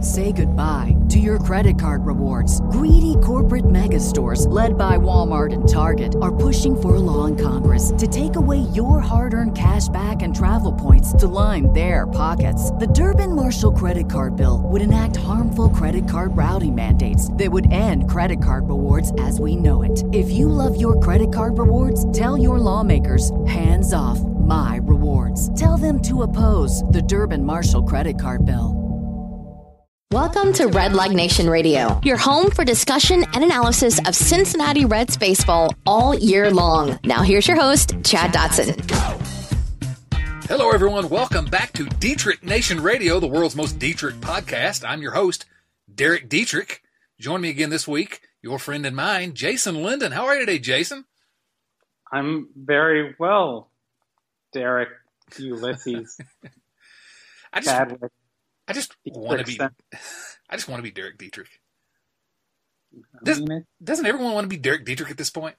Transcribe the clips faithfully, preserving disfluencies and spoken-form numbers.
Say goodbye to your credit card rewards. Greedy corporate mega stores, led by Walmart and Target, are pushing for a law in Congress to take away your hard-earned cash back and travel points to line their pockets. The Durbin-Marshall credit card bill would enact harmful credit card routing mandates that would end credit card rewards as we know it. If you love your credit card rewards, tell your lawmakers, hands off my rewards. Tell them to oppose the Durbin-Marshall credit card bill. Welcome to Red Leg Nation Radio, your home for discussion and analysis of Cincinnati Reds baseball all year long. Now here's your host, Chad Dotson. Hello, everyone. Welcome back to Dietrich Nation Radio, the world's most Dietrich podcast. I'm your host, Derek Dietrich. Join me again this week, your friend and mine, Jason Linden. How are you today, Jason? I'm very well, Derek Ulysses. I just... Chadwick. I just want to be. I just want to be Derek Dietrich. Does, doesn't everyone want to be Derek Dietrich at this point?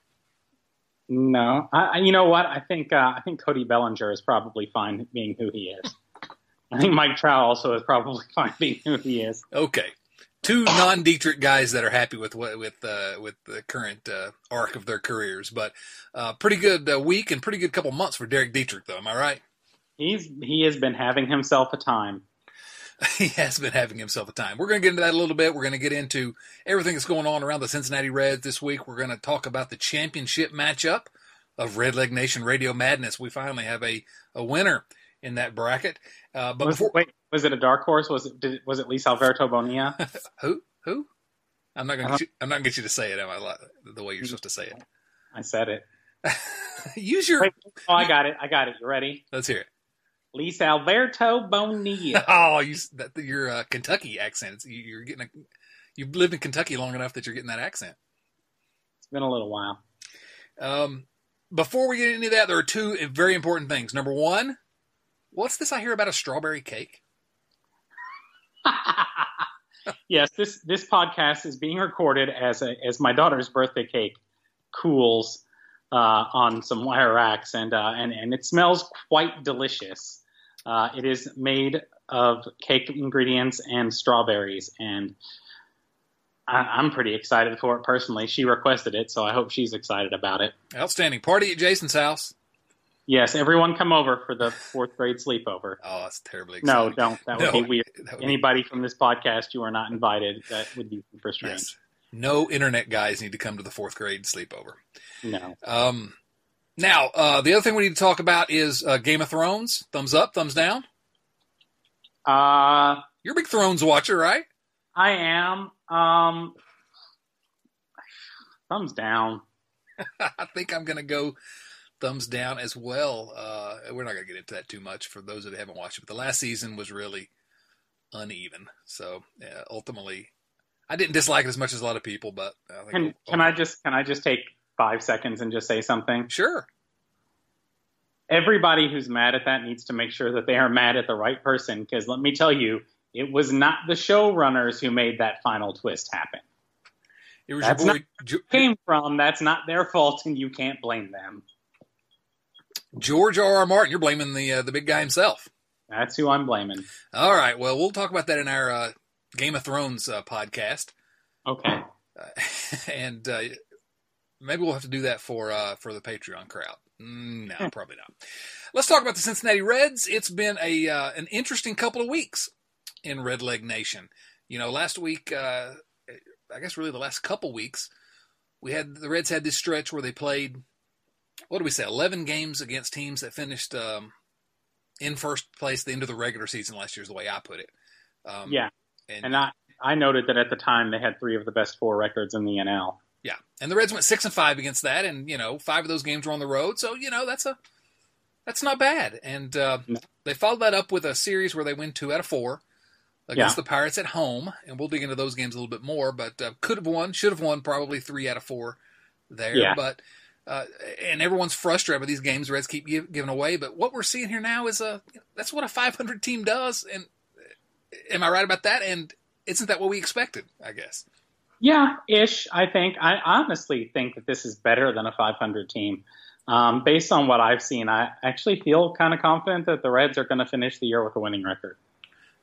No, I, you know what? I think uh, I think Cody Bellinger is probably fine being who he is. I think Mike Trout also is probably fine being who he is. Okay, two non-Dietrich guys that are happy with with uh, with the current uh, arc of their careers, but uh, pretty good uh, week and pretty good couple months for Derek Dietrich, though. Am I right? He's he has been having himself a time. He has been having himself a time. We're going to get into that a little bit. We're going to get into everything that's going on around the Cincinnati Reds this week. We're going to talk about the championship matchup of Red Leg Nation Radio Madness. We finally have a, a winner in that bracket. Uh, but was, before, wait, was it a dark horse? Was it did, was it Luis Alberto Bonilla? Who? Who? I'm not going to. I'm not going to get you to say it. Am I? The way you're supposed to say it. I said it. Use your. Wait, oh, I got it. I got it. You ready? Let's hear it. Luis Alberto Bonilla. Oh, you, that, your uh, Kentucky accent. It's, you, you're getting a, you've lived in Kentucky long enough that you're getting that accent. It's been a little while. Um, before we get into that, there are two very important things. Number one, what's this I hear about a strawberry cake? Yes, this this podcast is being recorded as a, as my daughter's birthday cake cools uh, on some wire racks, and uh, and and it smells quite delicious. Uh, it is made of cake ingredients and strawberries, and I, I'm pretty excited for it personally. She requested it, so I hope she's excited about it. Outstanding. Party at Jason's house. Yes, everyone come over for the fourth grade sleepover. Oh, that's terribly exciting. No, don't. That would no, be weird. Would Anybody be... from this podcast, you are not invited. That would be super strange. Yes. No internet guys need to come to the fourth grade sleepover. No. Um. Now, uh, the other thing we need to talk about is uh, Game of Thrones. Thumbs up, thumbs down? Uh, You're a big Thrones watcher, right? I am. Um, thumbs down. I think I'm going to go thumbs down as well. Uh, we're not going to get into that too much for those that haven't watched it. But the last season was really uneven. So, yeah, ultimately, I didn't dislike it as much as a lot of people. But I think can, can I just can I just take five seconds and just say something? Sure. Everybody who's mad at that needs to make sure that they are mad at the right person, because let me tell you, it was not the showrunners who made that final twist happen. It was That's your boy, not jo- where it came from. That's not their fault, and you can't blame them. George R. R. Martin. You're blaming the uh, the big guy himself. That's who I'm blaming. All right. Well, we'll talk about that in our uh, Game of Thrones uh, podcast. Okay. Uh, and uh, maybe we'll have to do that for uh, for the Patreon crowd. Mm, no, probably not. Let's talk about the Cincinnati Reds. It's been a uh, an interesting couple of weeks in Red Leg Nation. You know, last week, uh, I guess really the last couple weeks, we had the Reds had this stretch where they played, what do we say, eleven games against teams that finished um, in first place at the end of the regular season last year is the way I put it. Um, yeah, and, and I, I noted that at the time they had three of the best four records in the N L. Yeah, and the Reds went six and five against that, and you know, five of those games were on the road, so you know that's a that's not bad. And uh, No. they followed that up with a series where they win two out of four against Yeah. the Pirates at home, and we'll dig into those games a little bit more. But uh, could have won, should have won, probably three out of four there. Yeah. But uh, and everyone's frustrated with these games the Reds keep give, giving away. But what we're seeing here now is a that's what a five hundred team does. And am I right about that? And isn't that what we expected? I guess. Yeah, ish. I think I honestly think that this is better than a five hundred team. Um, based on what I've seen, I actually feel kind of confident that the Reds are going to finish the year with a winning record.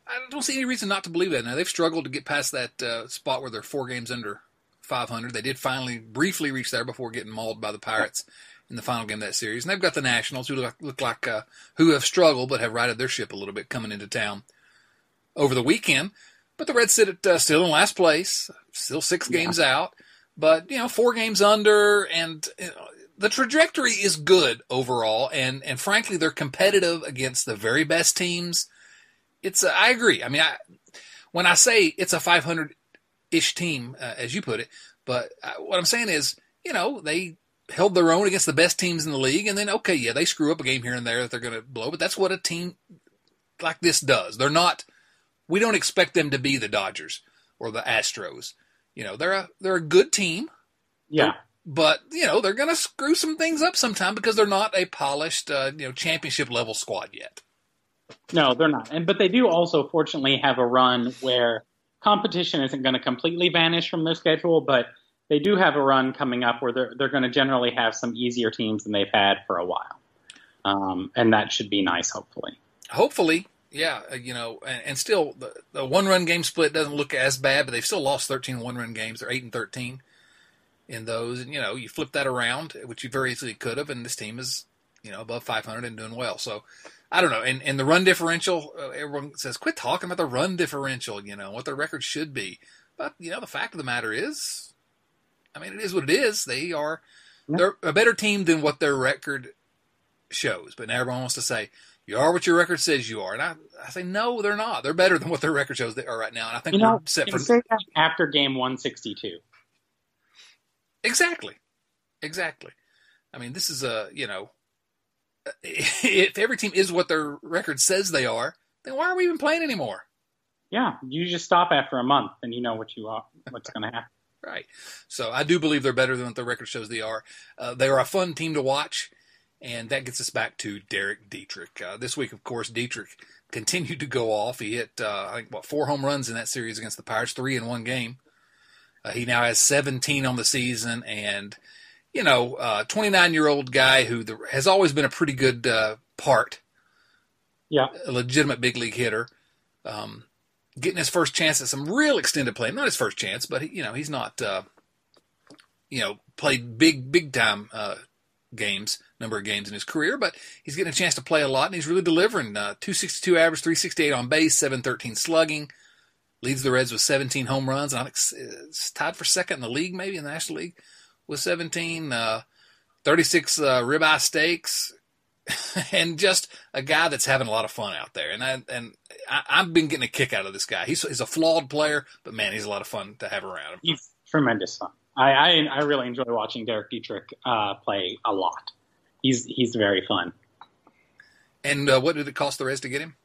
I don't see any reason not to believe that. Now, they've struggled to get past that uh, spot where they're four games under five hundred. They did finally briefly reach there before getting mauled by the Pirates in the final game of that series. And they've got the Nationals, who look, look like uh, who have struggled but have righted their ship a little bit coming into town over the weekend. But the Reds sit at, uh, still in last place, still six yeah. games out. But, you know, four games under, and you know, the trajectory is good overall. And, and frankly, they're competitive against the very best teams. It's uh, I agree. I mean, I, when I say it's a five hundred-ish team, uh, as you put it, but uh, what I'm saying is, you know, they held their own against the best teams in the league, and then, okay, yeah, they screw up a game here and there that they're going to blow, but that's what a team like this does. They're not – we don't expect them to be the Dodgers or the Astros. You know, they're a, they're a good team. Yeah. But, you know, they're going to screw some things up sometime because they're not a polished, uh, you know, championship-level squad yet. No, they're not. And but they do also, fortunately, have a run where competition isn't going to completely vanish from their schedule, but they do have a run coming up where they're they're going to generally have some easier teams than they've had for a while, um, and that should be nice, hopefully. Hopefully, yeah. Uh, you know, and, and still the, the one-run game split doesn't look as bad, but they've still lost thirteen one-run games. They're eight and thirteen in those, and you know, you flip that around, which you very easily could have, and this team is, you know, above five hundred and doing well. So. I don't know. And, and the run differential, uh, everyone says, quit talking about the run differential, you know, what their record should be. But, you know, the fact of the matter is, I mean, it is what it is. They are they're a better team than what their record shows. But now everyone wants to say, you are what your record says you are. And I, I say, no, they're not. They're better than what their record shows they are right now. And I think you know, we're set for say that after game one sixty-two. Exactly. Exactly. I mean, this is a, you know, if every team is what their record says they are, then why are we even playing anymore? Yeah, you just stop after a month and you know what you are, what's going to happen. Right. So I do believe they're better than what their record shows they are. Uh, they are a fun team to watch, and that gets us back to Derek Dietrich. Uh, this week, of course, Dietrich continued to go off. He hit, uh, I think, what, four home runs in that series against the Pirates, three in one game. Uh, he now has seventeen on the season, and you know, uh, twenty-nine-year-old guy who the, has always been a pretty good uh, part. Yeah. A legitimate big league hitter. Um, getting his first chance at some real extended play. Not his first chance, but, he, you know, he's not, uh, you know, played big, big-time uh, games, number of games in his career, but he's getting a chance to play a lot, and he's really delivering. Uh, two sixty-two average, three sixty-eight on base, seven thirteen slugging. Leads the Reds with seventeen home runs. And I think it's tied for second in the league, maybe in the National League. With seventeen, uh, thirty-six uh, ribeye steaks, and just a guy that's having a lot of fun out there. And I and I, I've been getting a kick out of this guy. He's he's a flawed player, but man, he's a lot of fun to have around him. He's tremendous fun. I I, I really enjoy watching Derek Dietrich uh, play a lot. He's he's very fun. And uh, what did it cost the Reds to get him?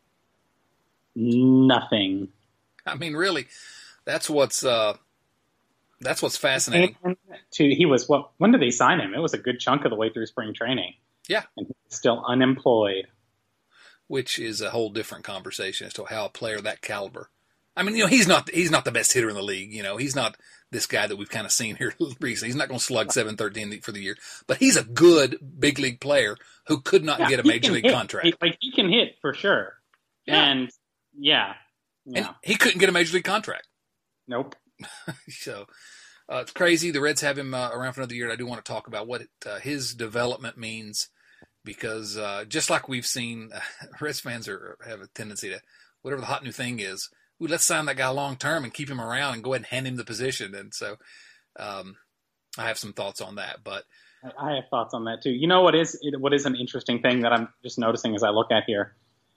Nothing. I mean, really, that's what's. Uh, That's what's fascinating. And to, he was what? When did they sign him? It was a good chunk of the way through spring training. Yeah, and he's still unemployed, which is a whole different conversation as to how a player that caliber. I mean, you know, he's not he's not the best hitter in the league. You know, he's not this guy that we've kind of seen here recently. He's not going to slug seven thirteen for the year, but he's a good big league player who could not yeah, get a major league hit. contract. He, like he can hit for sure, yeah. and yeah, yeah, and he couldn't get a major league contract. Nope. So uh, it's crazy. The Reds have him uh, around for another year, and I do want to talk about what it, uh, his development means because uh, just like we've seen, uh, Reds fans are have a tendency to, whatever the hot new thing is, ooh, let's sign that guy long term and keep him around and go ahead and hand him the position. And so um, I have some thoughts on that. But I have thoughts on that too. You know what is what is an interesting thing that I'm just noticing as I look at here?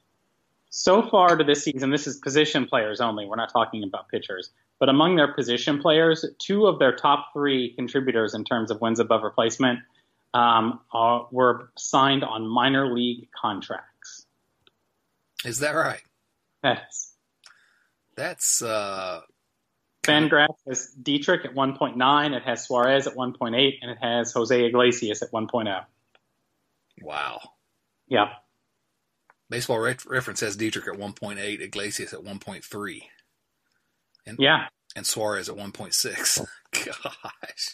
So far to this season, this is position players only. We're not talking about pitchers. But among their position players, two of their top three contributors in terms of wins above replacement um, are, were signed on minor league contracts. Is that right? Yes. That's uh, FanGraphs has Dietrich at one point nine, it has Suarez at one point eight, and it has Jose Iglesias at one point oh. Wow. Yeah. Baseball Reference has Dietrich at one point eight, Iglesias at one point three. And, yeah. And Suarez at one point six. Gosh.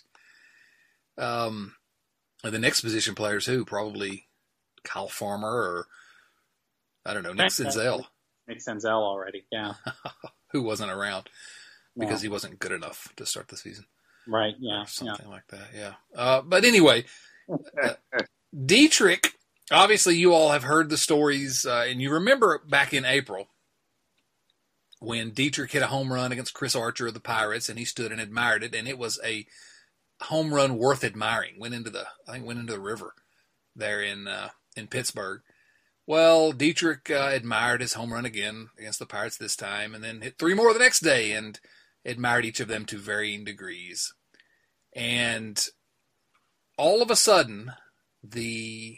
Um, the next position players who? Probably Kyle Farmer or, I don't know, Nick Senzel. Nick Senzel already, yeah. Who wasn't around because No. he wasn't good enough to start the season. Right, yeah. Or something yeah. like that, yeah. Uh, but anyway, uh, Dietrich, obviously you all have heard the stories, uh, and you remember back in April when Dietrich hit a home run against Chris Archer of the Pirates, and he stood and admired it, and it was a home run worth admiring. Went into the, I think, went into the river there in uh, in Pittsburgh. Well, Dietrich uh, admired his home run again against the Pirates this time, and then hit three more the next day, and admired each of them to varying degrees. And all of a sudden, the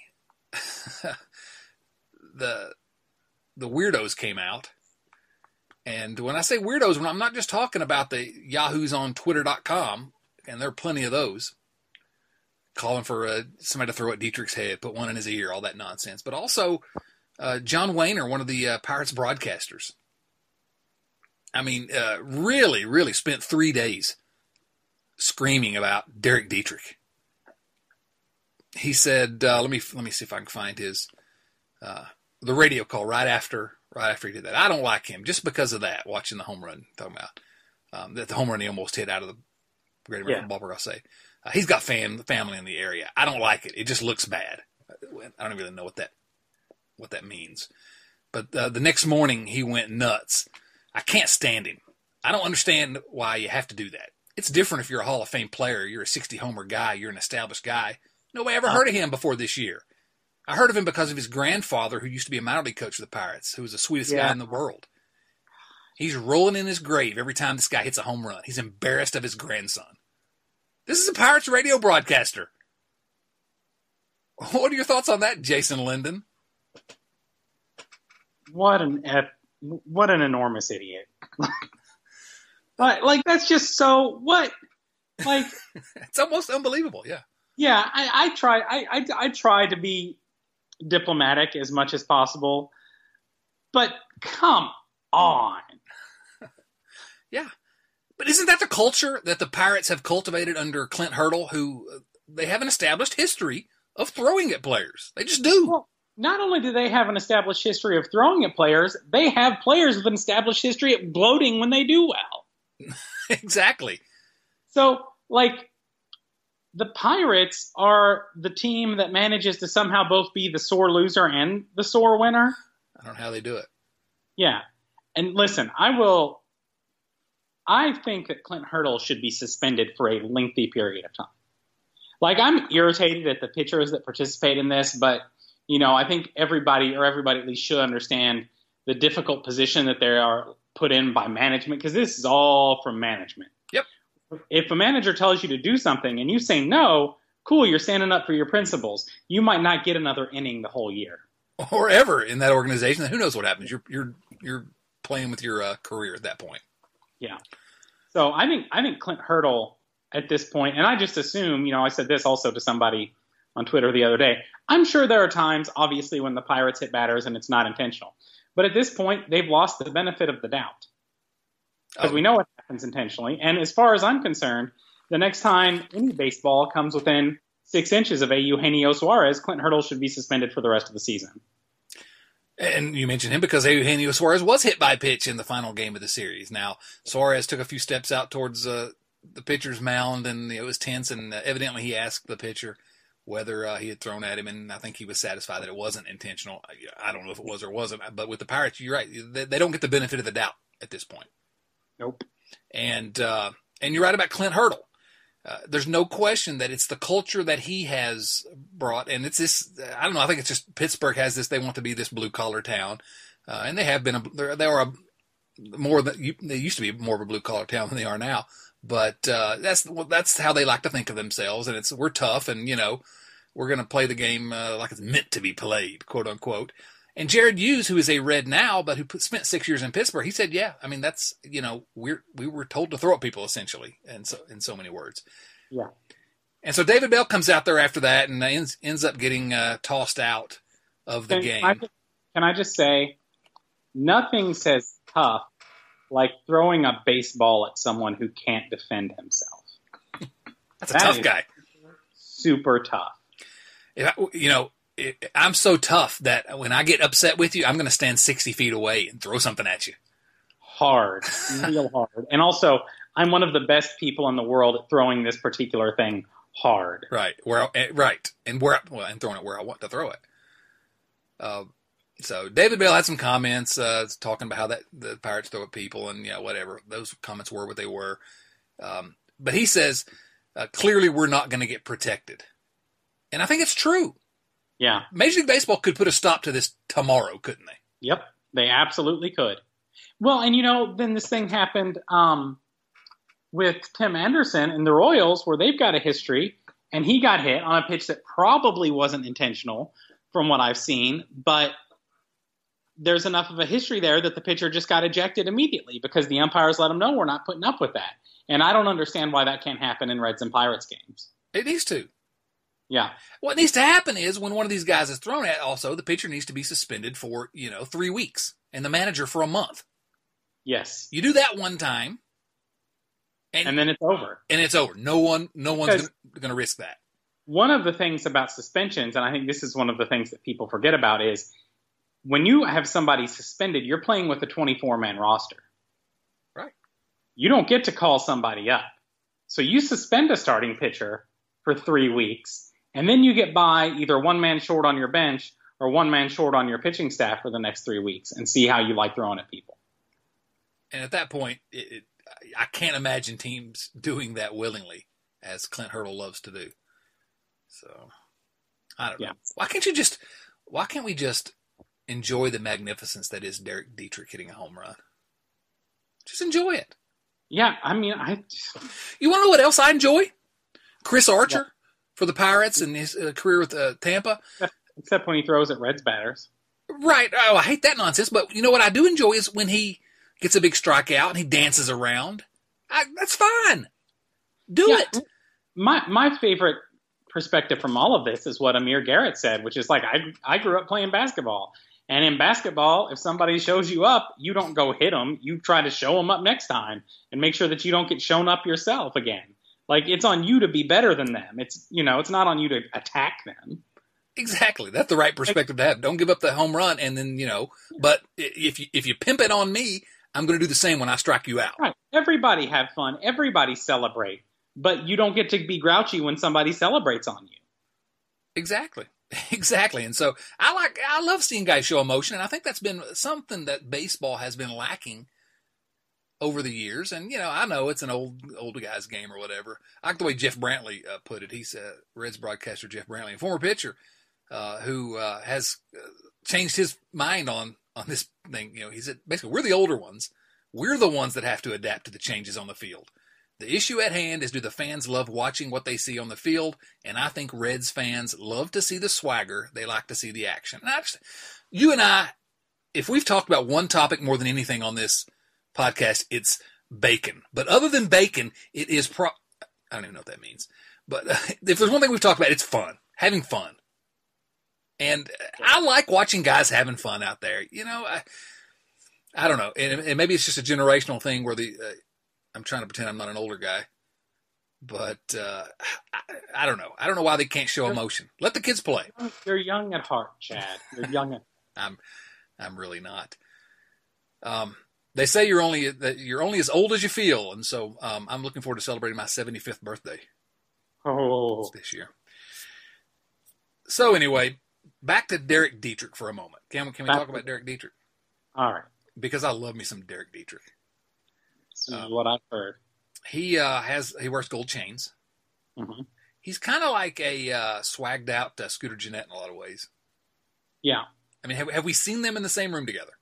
the the weirdos came out. And when I say weirdos, I'm not just talking about the yahoos on twitter dot com, and there are plenty of those, calling for uh, somebody to throw at Dietrich's head, put one in his ear, all that nonsense. But also uh, John Wayner, one of the uh, Pirates broadcasters. I mean, uh, really, really spent three days screaming about Derek Dietrich. He said, uh, "Let me let me see if I can find his uh, the radio call right after right after he did that. I don't like him just because of that. Watching the home run, talking about um, that the home run he almost hit out of the Great American Yeah. Ballpark. I'll say uh, he's got fam family in the area. I don't like it. It just looks bad. I don't really know what that what that means. But uh, the next morning he went nuts. I can't stand him. I don't understand why you have to do that. It's different if you're a Hall of Fame player. You're a sixty homer guy. You're an established guy. Nobody ever heard of him before this year. I heard of him because of his grandfather, who used to be a minor league coach for the Pirates, who was the sweetest Yeah. guy in the world. He's rolling in his grave every time this guy hits a home run. He's embarrassed of his grandson. This is a Pirates radio broadcaster. What are your thoughts on that, Jason Linden? What an ep- what an enormous idiot. Like, like that's just so what? Like, It's almost unbelievable, yeah. yeah, I, I try I, I I try to be diplomatic as much as possible, but come on. Yeah. But isn't that the culture that the Pirates have cultivated under Clint Hurdle, who uh, they have an established history of throwing at players? They just do. Well, not only do they have an established history of throwing at players, they have players with an established history of gloating when they do well. Exactly. So, like, the Pirates are the team that manages to somehow both be the sore loser and the sore winner. I don't know how they do it. Yeah. And listen, I will – I think that Clint Hurdle should be suspended for a lengthy period of time. Like, I'm irritated at the pitchers that participate in this, but, you know, I think everybody or everybody at least should understand the difficult position that they are put in by management, because this is all from management. Yep. If a manager tells you to do something and you say no, cool, you're standing up for your principles. You might not get another inning the whole year. Or ever in that organization. Who knows what happens? You're you're you're playing with your uh, career at that point. Yeah. So I think I think Clint Hurdle at this point, and I just assume, you know, I said this also to somebody on Twitter the other day. I'm sure there are times, obviously, when the Pirates hit batters and it's not intentional. But at this point, they've lost the benefit of the doubt. Because Oh. we know it happens intentionally. And as far as I'm concerned, the next time any baseball comes within six inches of a Eugenio Suarez, Clint Hurdle should be suspended for the rest of the season. And you mentioned him because Eugenio Suarez was hit by a pitch in the final game of the series. Now, Suarez took a few steps out towards uh, the pitcher's mound, and it was tense, and uh, evidently he asked the pitcher whether uh, he had thrown at him, and I think he was satisfied that it wasn't intentional. I don't know if it was or wasn't, but with the Pirates, you're right. They, they don't get the benefit of the doubt at this point. Nope. And uh, and you're right about Clint Hurdle. Uh, there's no question that it's the culture that he has brought, and it's this. I don't know. I think it's just Pittsburgh has this. They want to be this blue collar town, uh, and they have been. A, they are a more than they used to be more of a blue collar town than they are now. But uh, that's well, that's how they like to think of themselves, and it's we're tough, and you know we're going to play the game uh, like it's meant to be played, quote unquote. And Jared Hughes, who is a Red now, but who put, spent six years in Pittsburgh, he said, "Yeah, I mean that's you know we're we were told to throw at people essentially, and so in so many words." Yeah. And so David Bell comes out there after that and ends ends up getting uh, tossed out of the Can game. I, just, can I just say, nothing says tough like throwing a baseball at someone who can't defend himself. That's a That tough is guy. Super tough. If I, you know, it, I'm so tough that when I get upset with you, I'm going to stand sixty feet away and throw something at you. Hard, real hard. And also, I'm one of the best people in the world at throwing this particular thing hard. Right, where I, right, and where well, and throwing it where I want to throw it. Uh, so David Bell had some comments uh, talking about how that the Pirates throw at people, and you know whatever those comments were, what they were. Um, but he says uh, clearly we're not going to get protected, and I think it's true. Yeah, Major League Baseball could put a stop to this tomorrow, couldn't they? Yep, they absolutely could. Well, and you know, then this thing happened um, with Tim Anderson and the Royals, where they've got a history, and he got hit on a pitch that probably wasn't intentional, from what I've seen, but there's enough of a history there that the pitcher just got ejected immediately because the umpires let him know we're not putting up with that. And I don't understand why that can't happen in Reds and Pirates games. It needs to. Yeah. What needs to happen is when one of these guys is thrown at, also the pitcher needs to be suspended for, you know, three weeks and the manager for a month. Yes. You do that one time, and, and then it's over. And it's over. No one, no one's going to risk that. One of the things about suspensions, and I think this is one of the things that people forget about, is when you have somebody suspended, you're playing with a twenty-four man roster. Right. You don't get to call somebody up. So you suspend a starting pitcher for three weeks, and then you get by either one man short on your bench or one man short on your pitching staff for the next three weeks and see how you like throwing at people. And at that point, it, it, I can't imagine teams doing that willingly, as Clint Hurdle loves to do. So, I don't know. Yeah. Why can't you just, why can't we just enjoy the magnificence that is Derek Dietrich hitting a home run? Just enjoy it. Yeah, I mean, I. You want to know what else I enjoy? Chris Archer yeah. for the Pirates and his uh, career with uh, Tampa. Except when he throws at Reds batters. Right. Oh, I hate that nonsense. But you know what I do enjoy is when he gets a big strikeout and he dances around. I, that's fine. Do yeah, it. My my favorite perspective from all of this is what Amir Garrett said, which is like, I I grew up playing basketball. And in basketball, if somebody shows you up, you don't go hit them. You try to show them up next time and make sure that you don't get shown up yourself again. Like, it's on you to be better than them. It's, you know, it's not on you to attack them. Exactly. That's the right perspective to have. Don't give up the home run and then, you know, but if you, if you pimp it on me, I'm going to do the same when I strike you out. Right. Everybody have fun. Everybody celebrate. But you don't get to be grouchy when somebody celebrates on you. Exactly. Exactly. And so I like, I love seeing guys show emotion. And I think that's been something that baseball has been lacking over the years. And, you know, I know it's an old, old guy's game or whatever. I like the way Jeff Brantley uh, put it. He's uh, Reds broadcaster Jeff Brantley, a former pitcher uh, who uh, has uh, changed his mind on, on this thing. You know, he said, basically, we're the older ones. We're the ones that have to adapt to the changes on the field. The issue at hand is, do the fans love watching what they see on the field? And I think Reds fans love to see the swagger. They like to see the action. And I just, you and I, if we've talked about one topic more than anything on this podcast, it's bacon. But other than bacon, it is pro. I don't even know what that means. But uh, if there's one thing we've talked about, it's fun, having fun. And I like watching guys having fun out there. You know, I, I don't know, and, and maybe it's just a generational thing where the. Uh, I'm trying to pretend I'm not an older guy, but uh, I, I don't know. I don't know why they can't show emotion. Let the kids play. You're young at heart, Chad. You're young at. I'm, I'm really not. Um, they say you're only that you're only as old as you feel, and so um, I'm looking forward to celebrating my seventy-fifth birthday. Oh, this year. So anyway, back to Derek Dietrich for a moment. Can we can we back talk about Derek Dietrich? All right, because I love me some Derek Dietrich. This is um, what I've heard. He uh, has he wears gold chains. Mm-hmm. He's kind of like a uh, swagged out uh, Scooter Gennett in a lot of ways. Yeah. I mean, have, have we seen them in the same room together?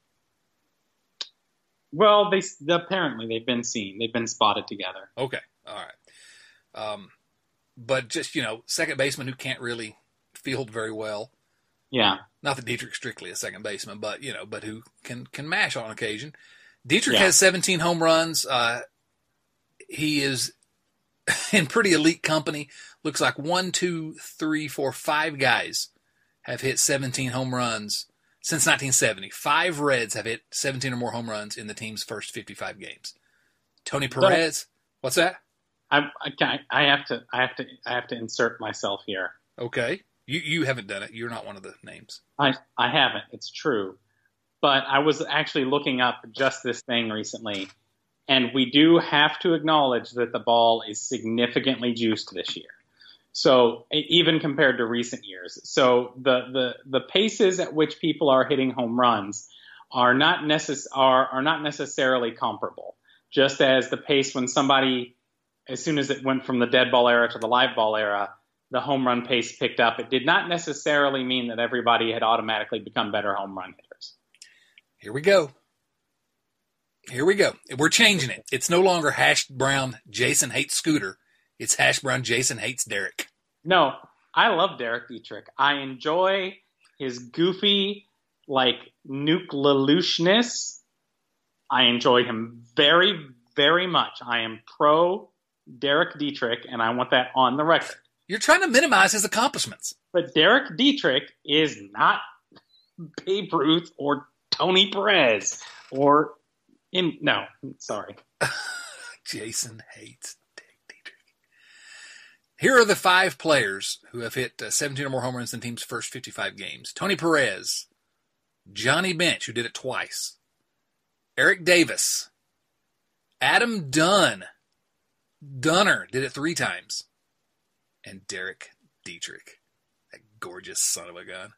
Well, they apparently they've been seen. They've been spotted together. Okay. All right. Um, but just, you know, second baseman who can't really field very well. Yeah. Not that Dietrich's strictly a second baseman, but, you know, but who can, can mash on occasion. Dietrich yeah. has seventeen home runs. Uh, he is in pretty elite company. Looks like one, two, three, four, five guys have hit seventeen home runs since nineteen seventy. Five Reds have hit seventeen or more home runs in the team's first fifty-five games. Tony Perez, what's that? I, I, I have to, I have to, I have to insert myself here. Okay. You you haven't done it. You're not one of the names. I, I haven't. It's true. But I was actually looking up just this thing recently, and we do have to acknowledge that the ball is significantly juiced this year. So even compared to recent years. So the, the, the paces at which people are hitting home runs are not necess- are, are not necessarily comparable. Just as the pace when somebody, as soon as it went from the dead ball era to the live ball era, the home run pace picked up. It did not necessarily mean that everybody had automatically become better home run hitters. Here we go. Here we go. We're changing it. It's no longer Hash Brown Jason hates Scooter. It's Hash Brown Jason hates Derek. No, I love Derek Dietrich. I enjoy his goofy, like, Nuke Leloushness. I enjoy him very, very much. I am pro Derek Dietrich, and I want that on the record. You're trying to minimize his accomplishments. But Derek Dietrich is not Babe Ruth or Tony Perez or in no, sorry. Jason hates Derek Dietrich. Here are the five players who have hit uh, seventeen or more home runs in the team's first fifty-five games. Tony Perez, Johnny Bench, who did it twice, Eric Davis, Adam Dunn, Dunner did it three times, and Derek Dietrich, that gorgeous son of a gun.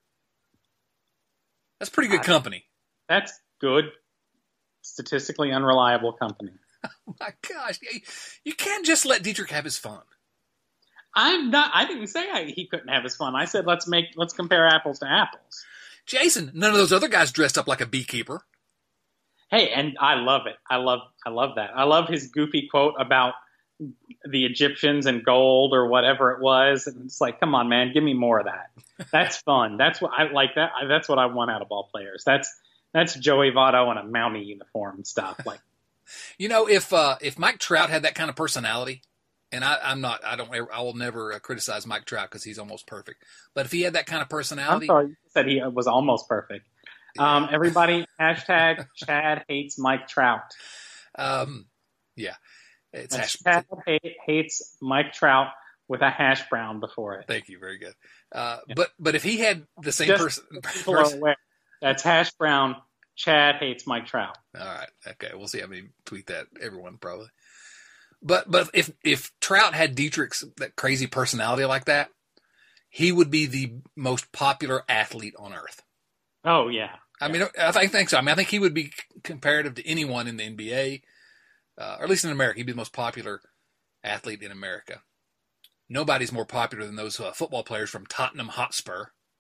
That's pretty good company. That's good, statistically unreliable company. Oh my gosh. You can't just let Dietrich have his fun. I'm not, I didn't say I, he couldn't have his fun. I said, let's make, let's compare apples to apples. Jason, none of those other guys dressed up like a beekeeper. Hey, and I love it. I love, I love that. I love his goofy quote about the Egyptians and gold or whatever it was. And it's like, come on, man, give me more of that. That's fun. That's what I like. That that's what I want out of ball players. That's that's Joey Votto in a Mountie uniform and stuff. Like, you know, if uh, if Mike Trout had that kind of personality, and I, I'm not, I don't, I will never uh, criticize Mike Trout because he's almost perfect. But if he had that kind of personality, I'm sorry, you said he was almost perfect. Um, everybody, hashtag Chad hates Mike Trout. Um, yeah, it's hash- Chad hates Mike Trout with a hash brown before it. Thank you, very good. Uh, yeah. But but if he had the same Just person, people are aware, that's hash brown. Chad hates Mike Trout. All right, okay, we'll see how many tweet that. Everyone probably. But but if if Trout had Dietrich's that crazy personality like that, he would be the most popular athlete on earth. Oh yeah. I mean, I think so. I mean, I think he would be comparative to anyone in the N B A, uh, or at least in America. He'd be the most popular athlete in America. Nobody's more popular than those uh, football players from Tottenham Hotspur.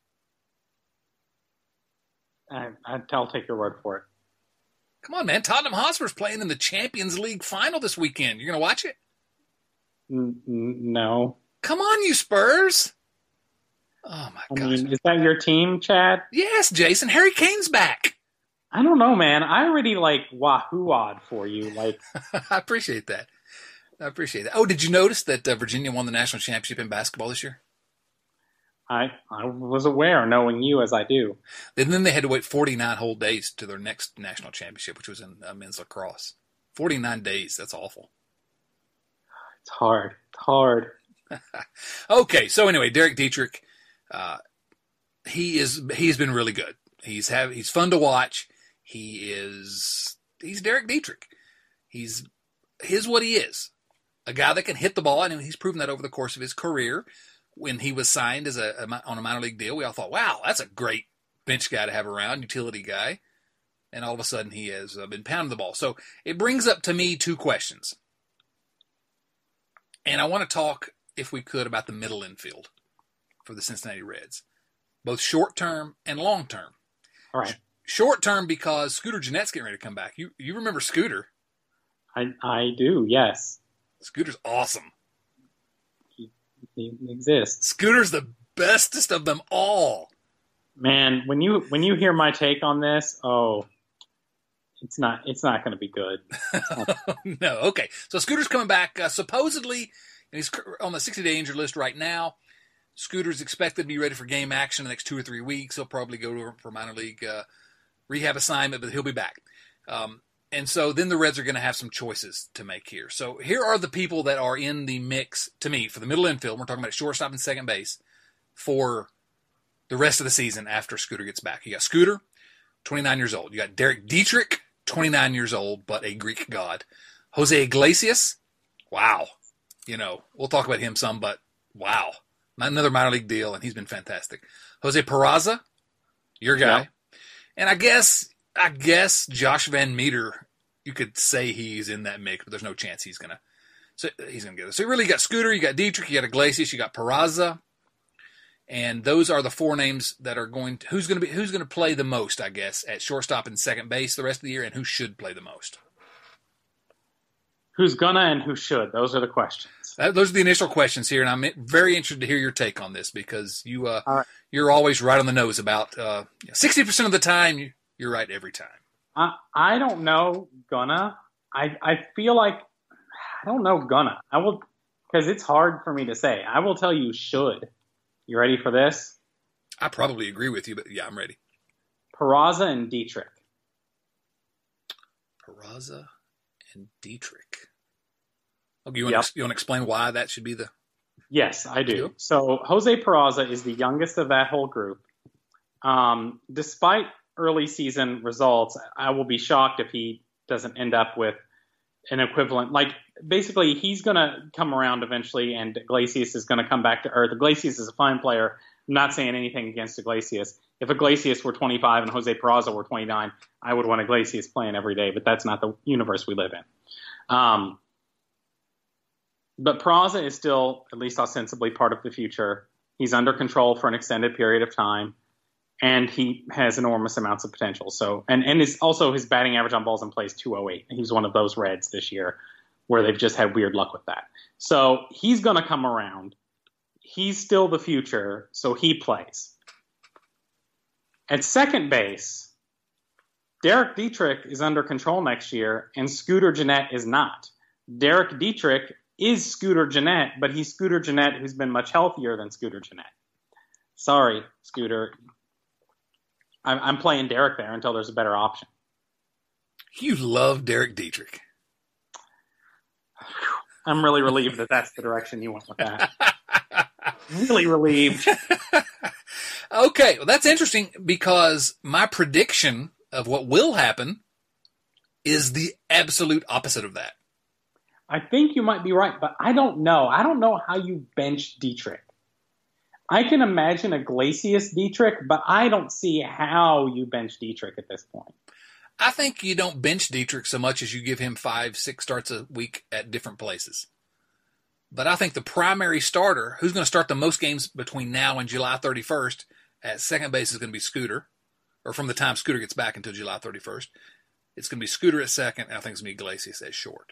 I, I'll take your word for it. Come on, man. Tottenham Hotspur's playing in the Champions League final this weekend. You're going to watch it? N- no. Come on, you Spurs. Oh, my I gosh. mean, is that your team, Chad? Yes, Jason. Harry Kane's back. I don't know, man. I already, like, wahoo-awed for you. Like, I appreciate that. I appreciate that. Oh, did you notice that uh, Virginia won the national championship in basketball this year? I I was aware, knowing you as I do. And then they had to wait forty-nine whole days to their next national championship, which was in uh, men's lacrosse. forty-nine days. That's awful. It's hard. It's hard. Okay, so anyway, Derek Dietrich, uh, he is he's been really good. He's have he's fun to watch. He is he's Derek Dietrich. He's he's what he is. A guy that can hit the ball, and he's proven that over the course of his career. When he was signed as a, a on a minor league deal, we all thought, "Wow, that's a great bench guy to have around, utility guy." And all of a sudden, he has uh, been pounding the ball. So it brings up to me two questions, and I want to talk, if we could, about the middle infield for the Cincinnati Reds, both short term and long term. All right. Short term because Scooter Gennett's getting ready to come back. You you remember Scooter? I I do. Yes. Scooter's awesome. He, he exists. Scooter's the bestest of them all. Man, when you when you hear my take on this, oh, it's not it's not going to be good. No, okay. So Scooter's coming back uh, supposedly, and he's on the sixty-day injured list right now. Scooter's expected to be ready for game action in the next two or three weeks. He'll probably go to for minor league uh, rehab assignment, but he'll be back. Um, and so then the Reds are going to have some choices to make here. So here are the people that are in the mix, to me, for the middle infield. We're talking about shortstop and second base for the rest of the season after Scooter gets back. You got Scooter, twenty-nine years old. You got Derek Dietrich, twenty-nine years old, but a Greek god. Jose Iglesias, wow. You know, we'll talk about him some, but wow. Another minor league deal, and he's been fantastic. Jose Peraza, your guy. Yeah. And I guess, I guess Josh Van Meter, you could say he's in that mix, but there's no chance he's going to so he's gonna get it. So you really got Scooter, you got Dietrich, you got Iglesias, you got Peraza. And those are the four names that are going to, who's going to be, who's going to play the most, I guess, at shortstop and second base the rest of the year, and who should play the most. Who's gonna and who should? Those are the questions. That, those are the initial questions here, and I'm very interested to hear your take on this because you, uh, right. you're always right on the nose about uh, sixty percent of the time. You, you're right every time. I, I don't know gonna. I I feel like I don't know gonna. I will because it's hard for me to say. I will tell you should. You ready for this? I probably agree with you, but yeah, I'm ready. Peraza and Dietrich. Peraza and Dietrich. Okay, you want, Yep. to, you want to explain why that should be the... Yes, I do. Deal? So Jose Peraza is the youngest of that whole group. Um, despite early season results, I will be shocked if he doesn't end up with an equivalent. Like, basically, he's going to come around eventually, and Iglesias is going to come back to earth. Iglesias is a fine player. I'm not saying anything against Iglesias. If Iglesias were twenty-five and Jose Peraza were twenty-nine, I would want Iglesias playing every day, but that's not the universe we live in. Um, but Peraza is still, at least ostensibly, part of the future. He's under control for an extended period of time, and he has enormous amounts of potential. So, and and is also his batting average on balls in play is two oh eight. He's one of those Reds this year where they've just had weird luck with that. So he's going to come around. He's still the future, so he plays. At second base, Derek Dietrich is under control next year, and Scooter Gennett is not. Derek Dietrich is Scooter Gennett, but he's Scooter Gennett who's been much healthier than Scooter Gennett. Sorry, Scooter. I'm, I'm playing Derek there until there's a better option. You love Derek Dietrich. I'm really relieved that that's the direction you went with that. Really relieved. Okay, well, that's interesting because my prediction of what will happen is the absolute opposite of that. I think you might be right, but I don't know. I don't know how you bench Dietrich. I can imagine Iglesias Dietrich, but I don't see how you bench Dietrich at this point. I think you don't bench Dietrich so much as you give him five, six starts a week at different places. But I think the primary starter, who's going to start the most games between now and July thirty-first at second base is going to be Scooter, or from the time Scooter gets back until July thirty-first. It's going to be Scooter at second, and I think it's going to be Iglesias at short.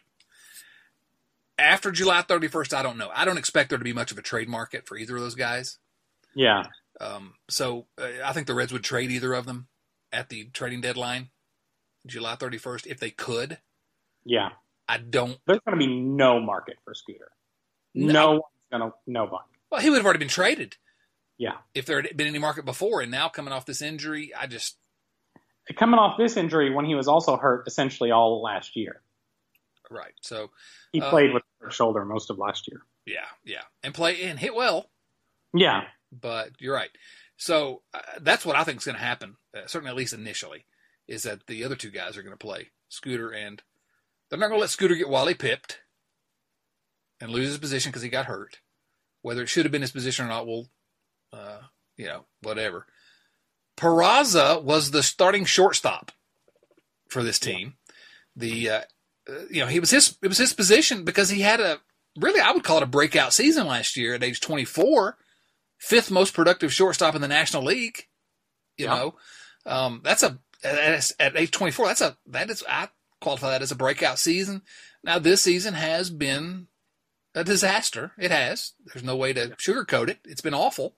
After July thirty-first, I don't know. I don't expect there to be much of a trade market for either of those guys. Yeah. Um, so uh, I think the Reds would trade either of them at the trading deadline, July thirty-first, if they could. Yeah. I don't. There's going to be no market for Scooter. No, No. one's going to, nobody. Well, he would have already been traded Yeah. if there had been any market before. And now coming off this injury, I just. Coming off this injury when he was also hurt essentially all last year. Right. So. He uh, played with a hurt shoulder most of last year. Yeah. Yeah. And play and hit well. Yeah. But you're right. So uh, that's what I think is going to happen, uh, certainly at least initially, is that the other two guys are going to play, Scooter, and they're not going to let Scooter get Wally pipped and lose his position because he got hurt. Whether it should have been his position or not, well, uh, you know, whatever. Peraza was the starting shortstop for this team. The uh, uh, you know he was his it was his position because he had a really I would call it a breakout season last year at age twenty-four. Fifth most productive shortstop in the National League. You Yeah. know, um, that's a at, at age twenty-four. That's a that is I qualify that as a breakout season. Now this season has been a disaster. It has. There's no way to sugarcoat it. It's been awful.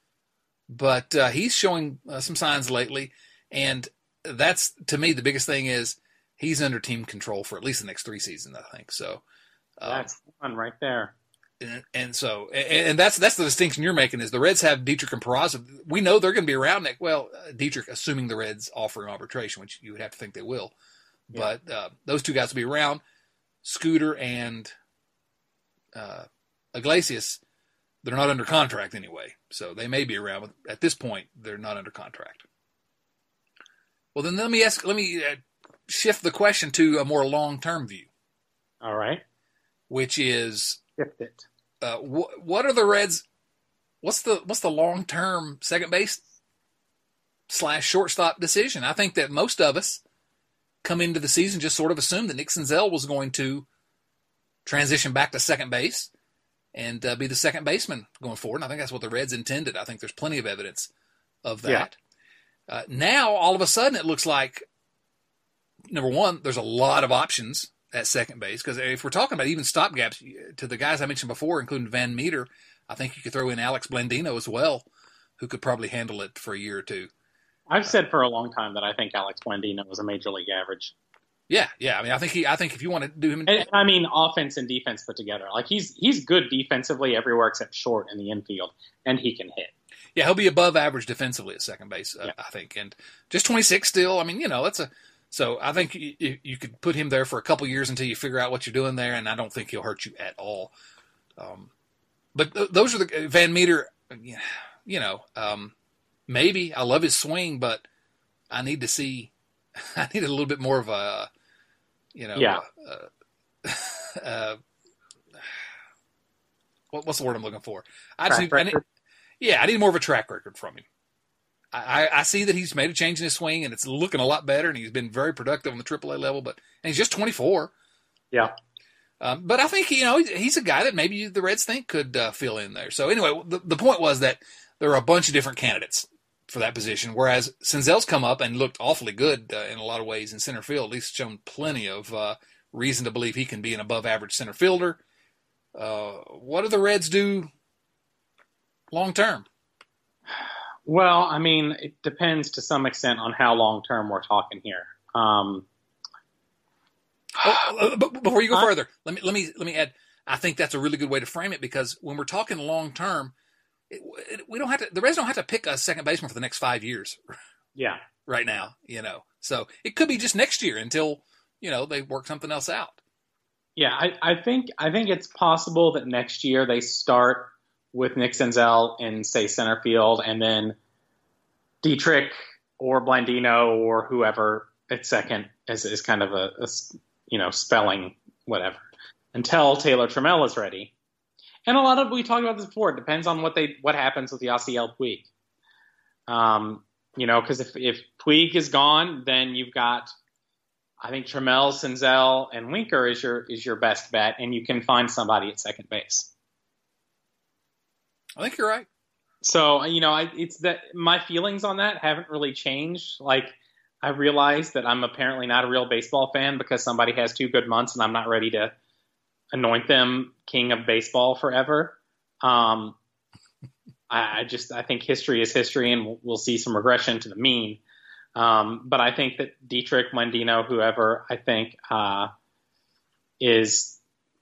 But uh, he's showing uh, some signs lately, and that's to me the biggest thing is he's under team control for at least the next three seasons. I think so. Um, That's one right there. And, and so, and, and that's that's the distinction you're making is the Reds have Dietrich and Peraza. We know they're going to be around next. Well, uh, Dietrich, assuming the Reds offer an arbitration, which you would have to think they will, Yeah. but uh, those two guys will be around. Scooter and uh, Iglesias, they're not under contract anyway, so they may be around. But at this point, they're not under contract. Well, then let me ask. Let me uh, shift the question to a more long-term view. All right. Which is, shift it. Uh, wh- what are the Reds? What's the what's the long-term second base slash shortstop decision? I think that most of us come into the season just sort of assumed that Nick Senzel was going to transition back to second base and uh, be the second baseman going forward. And I think that's what the Reds intended. I think there's plenty of evidence of that. Yeah. Uh, now, all of a sudden, it looks like, number one, there's a lot of options at second base. Because if we're talking about even stopgaps, to the guys I mentioned before, including Van Meter, I think you could throw in Alex Blandino as well, who could probably handle it for a year or two. I've said for a long time that I think Alex Blandino was a major league average. Yeah, yeah. I mean, I think he. I think if you want to do him, and, I mean, offense and defense put together. Like he's he's good defensively everywhere except short in the infield, and he can hit. Yeah, he'll be above average defensively at second base, uh, yeah. I think, and just twenty-six still. I mean, you know, that's a. So I think you, you could put him there for a couple years until you figure out what you're doing there, and I don't think he'll hurt you at all. Um, but th- those are the Van Meter. You know, um, maybe I love his swing, but I need to see. I need a little bit more of a. You know, yeah. Uh, uh, what, what's the word I'm looking for? I just need, I need, yeah, I need more of a track record from him. I, I, I see that he's made a change in his swing, and it's looking a lot better, and he's been very productive on the triple A level. But and he's just twenty-four. Yeah. Um, but I think you know he's a guy that maybe the Reds think could uh, fill in there. So anyway, the, the point was that there are a bunch of different candidates for that position, whereas Senzel's come up and looked awfully good uh, in a lot of ways in center field, at least shown plenty of uh, reason to believe he can be an above-average center fielder. Uh, what do the Reds do long-term? Well, I mean, it depends to some extent on how long-term we're talking here. Um, oh, but before you go uh, further, let me let me let me add. I think that's a really good way to frame it because when we're talking long-term, It, it, we don't have to. The Reds don't have to pick a second baseman for the next five years. Yeah. Right now, you know, so it could be just next year until you know they work something else out. Yeah, I, I think I think it's possible that next year they start with Nick Senzel in say center field, and then Dietrich or Blandino or whoever at second is, is kind of a, a you know spelling whatever until Taylor Trammell is ready. And a lot of we talked about this before. It depends on what they what happens with Yasiel Puig. Um, you know, because if if Puig is gone, then you've got I think Trammell, Senzel, and Winker is your is your best bet, and you can find somebody at second base. I think you're right. So you know, I, it's that my feelings on that haven't really changed. Like I realize that I'm apparently not a real baseball fan because somebody has two good months, and I'm not ready to anoint them king of baseball forever. Um, I, I just I think history is history, and we'll, we'll see some regression to the mean. Um, but I think that Dietrich, Blandino, whoever, I think uh, is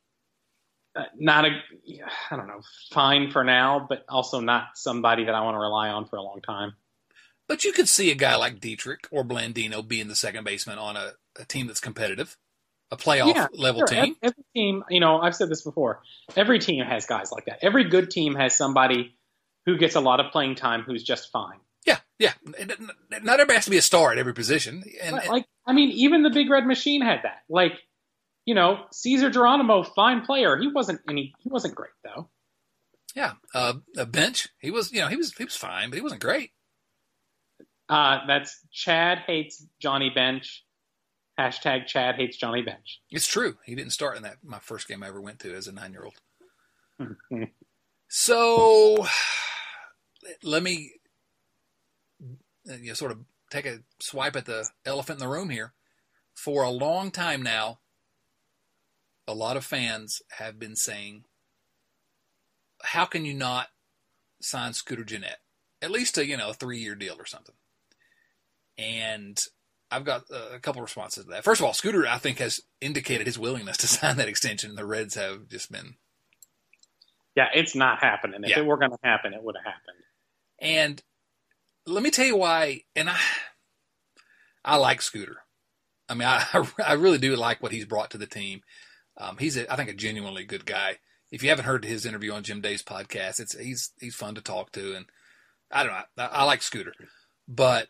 not a I don't know fine for now, but also not somebody that I want to rely on for a long time. But you could see a guy like Dietrich or Blandino being the second baseman on a, a team that's competitive. A playoff yeah, level sure. team. Every team, you know, I've said this before. Every team has guys like that. Every good team has somebody who gets a lot of playing time who's just fine. Yeah, yeah. Not everybody has to be a star at every position. And, right, like, I mean, even the Big Red Machine had that. Like, you know, Cesar Geronimo, fine player. He wasn't any. He wasn't great though. Yeah, uh, a Bench. He was, you know, he was he was fine, but he wasn't great. Uh, that's Chad hates Johnny Bench. Hashtag Chad hates Johnny Bench. It's true. He didn't start in that my first game I ever went to as a nine-year-old. Mm-hmm. So let me you know, sort of take a swipe at the elephant in the room here. For a long time now, a lot of fans have been saying, how can you not sign Scooter Gennett? At least a, you know, a three-year deal or something. And I've got a couple of responses to that. First of all, Scooter, I think, has indicated his willingness to sign that extension. The Reds have just been... Yeah, it's not happening. If yeah. it were going to happen, it would have happened. And let me tell you why, and I I like Scooter. I mean, I I really do like what he's brought to the team. Um, he's, a, I think, a genuinely good guy. if you haven't heard his interview on Jim Day's podcast, it's he's he's fun to talk to, and I don't know, I, I like Scooter, but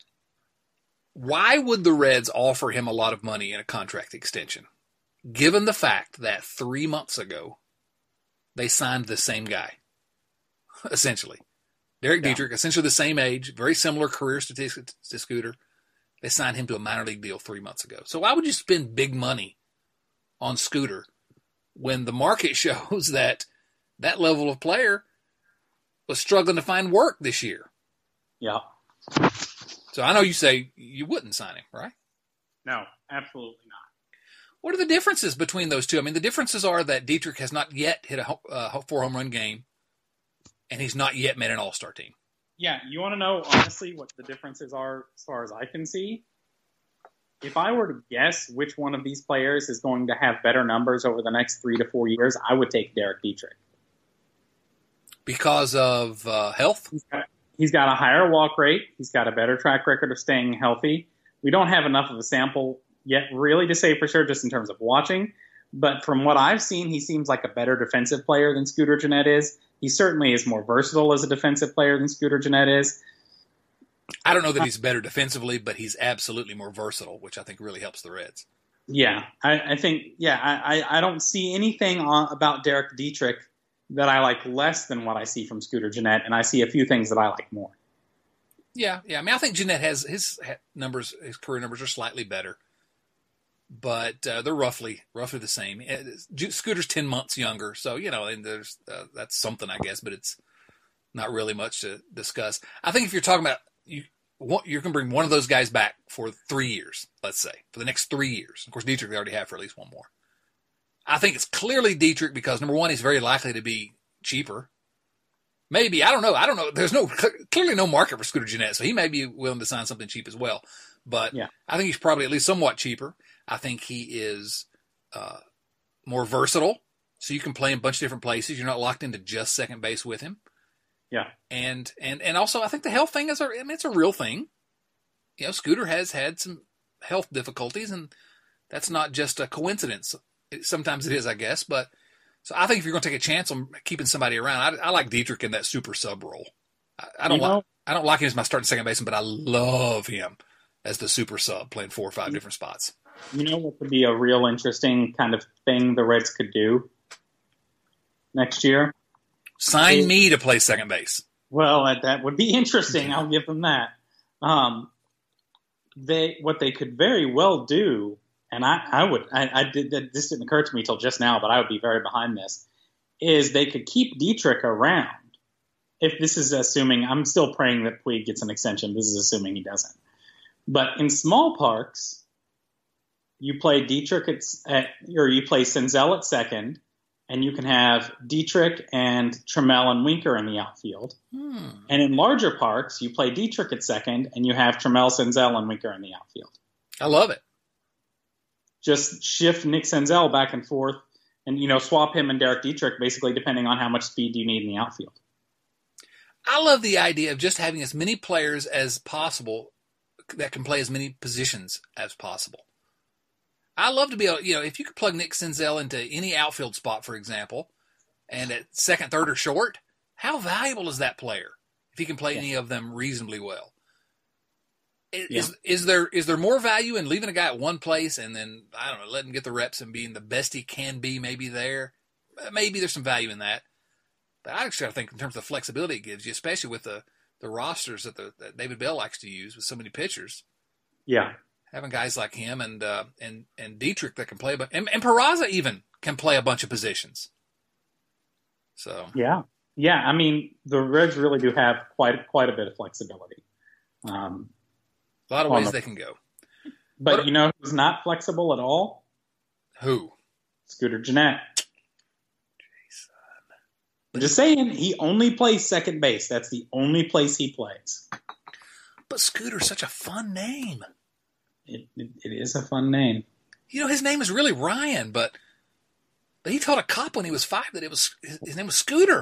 why would the Reds offer him a lot of money in a contract extension, given the fact that three months ago they signed the same guy, essentially? Derek Yeah. Dietrich, essentially the same age, very similar career statistics to Scooter. They signed him to a minor league deal three months ago. So why would you spend big money on Scooter when the market shows that that level of player was struggling to find work this year? Yeah. So I know you say you wouldn't sign him, right? No, absolutely not. What are the differences between those two? I mean, the differences are that Dietrich has not yet hit a uh, four home run game, and he's not yet made an all-star team. Yeah, you want to know, honestly, what the differences are as far as I can see? If I were to guess which one of these players is going to have better numbers over the next three to four years, I would take Derek Dietrich. Because of uh, health? He's got, he's got a higher walk rate. He's got a better track record of staying healthy. We don't have enough of a sample yet really to say for sure just in terms of watching. But from what I've seen, he seems like a better defensive player than Scooter Gennett is. He certainly is more versatile as a defensive player than Scooter Gennett is. I don't know that he's better defensively, but he's absolutely more versatile, which I think really helps the Reds. Yeah, I, I think, yeah, I, I don't see anything on, about Derek Dietrich that I like less than what I see from Scooter Gennett, and I see a few things that I like more. Yeah, yeah. I mean, I think Gennett has his numbers, his career numbers are slightly better, but uh, they're roughly roughly the same. Scooter's ten months younger, so you know, and there's uh, that's something, I guess, but it's not really much to discuss. I think if you're talking about you, you're going to bring one of those guys back for three years, let's say, for the next three years. Of course, Dietrich they already have for at least one more. I think it's clearly Dietrich because number one, he's very likely to be cheaper. Maybe I don't know. I don't know. There's no clearly no market for Scooter Gennett, so he may be willing to sign something cheap as well. But yeah. I think he's probably at least somewhat cheaper. I think he is uh, more versatile, so you can play in a bunch of different places. You're not locked into just second base with him. Yeah, and and and also I think the health thing is a, I mean, it's a real thing. You know, Scooter has had some health difficulties, and that's not just a coincidence. It, sometimes it is, I guess. But so I think if you're going to take a chance on keeping somebody around, I, I like Dietrich in that super sub role. I, I don't you know, like I don't like him as my starting second baseman, but I love him as the super sub playing four or five different spots. You know what would be a real interesting kind of thing the Reds could do next year? Sign It, me to play second base. Well, that, that would be interesting. I'll give them that. Um, they what they could very well do, and I, I would I, I did this didn't occur to me till just now, but I would be very behind this. Is they could keep Dietrich around. If this is assuming, I'm still praying that Puig gets an extension. This is assuming he doesn't. But in small parks, you play Dietrich at, at or you play Senzel at second. And you can have Dietrich and Trammell and Winker in the outfield. Hmm. And in larger parks, you play Dietrich at second, and you have Trammell, Senzel, and Winker in the outfield. I love it. Just shift Nick Senzel back and forth, and you know swap him and Derek Dietrich, basically depending on how much speed you need in the outfield. I love the idea of just having as many players as possible that can play as many positions as possible. I love to be able, you know, if you could plug Nick Senzel into any outfield spot, for example, and at second, third, or short, how valuable is that player if he can play yeah. any of them reasonably well? Is, yeah. is is there is there more value in leaving a guy at one place and then, I don't know, letting him get the reps and being the best he can be maybe there? Maybe there's some value in that. But I actually think in terms of the flexibility it gives you, especially with the, the rosters that, the, that David Bell likes to use with so many pitchers. Yeah. Having guys like him and uh, and and Dietrich that can play, but and, and Peraza even can play a bunch of positions. So yeah, yeah. I mean, the Reds really do have quite quite a bit of flexibility. Um, a lot of ways the, they can go. But what, you know who's not flexible at all? Who? Scooter Gennett. Jason. I'm just saying, he only plays second base. That's the only place he plays. But Scooter's such a fun name. It, it, it is a fun name. You know, his name is really Ryan, but but he told a cop when he was five that it was his, his name was Scooter.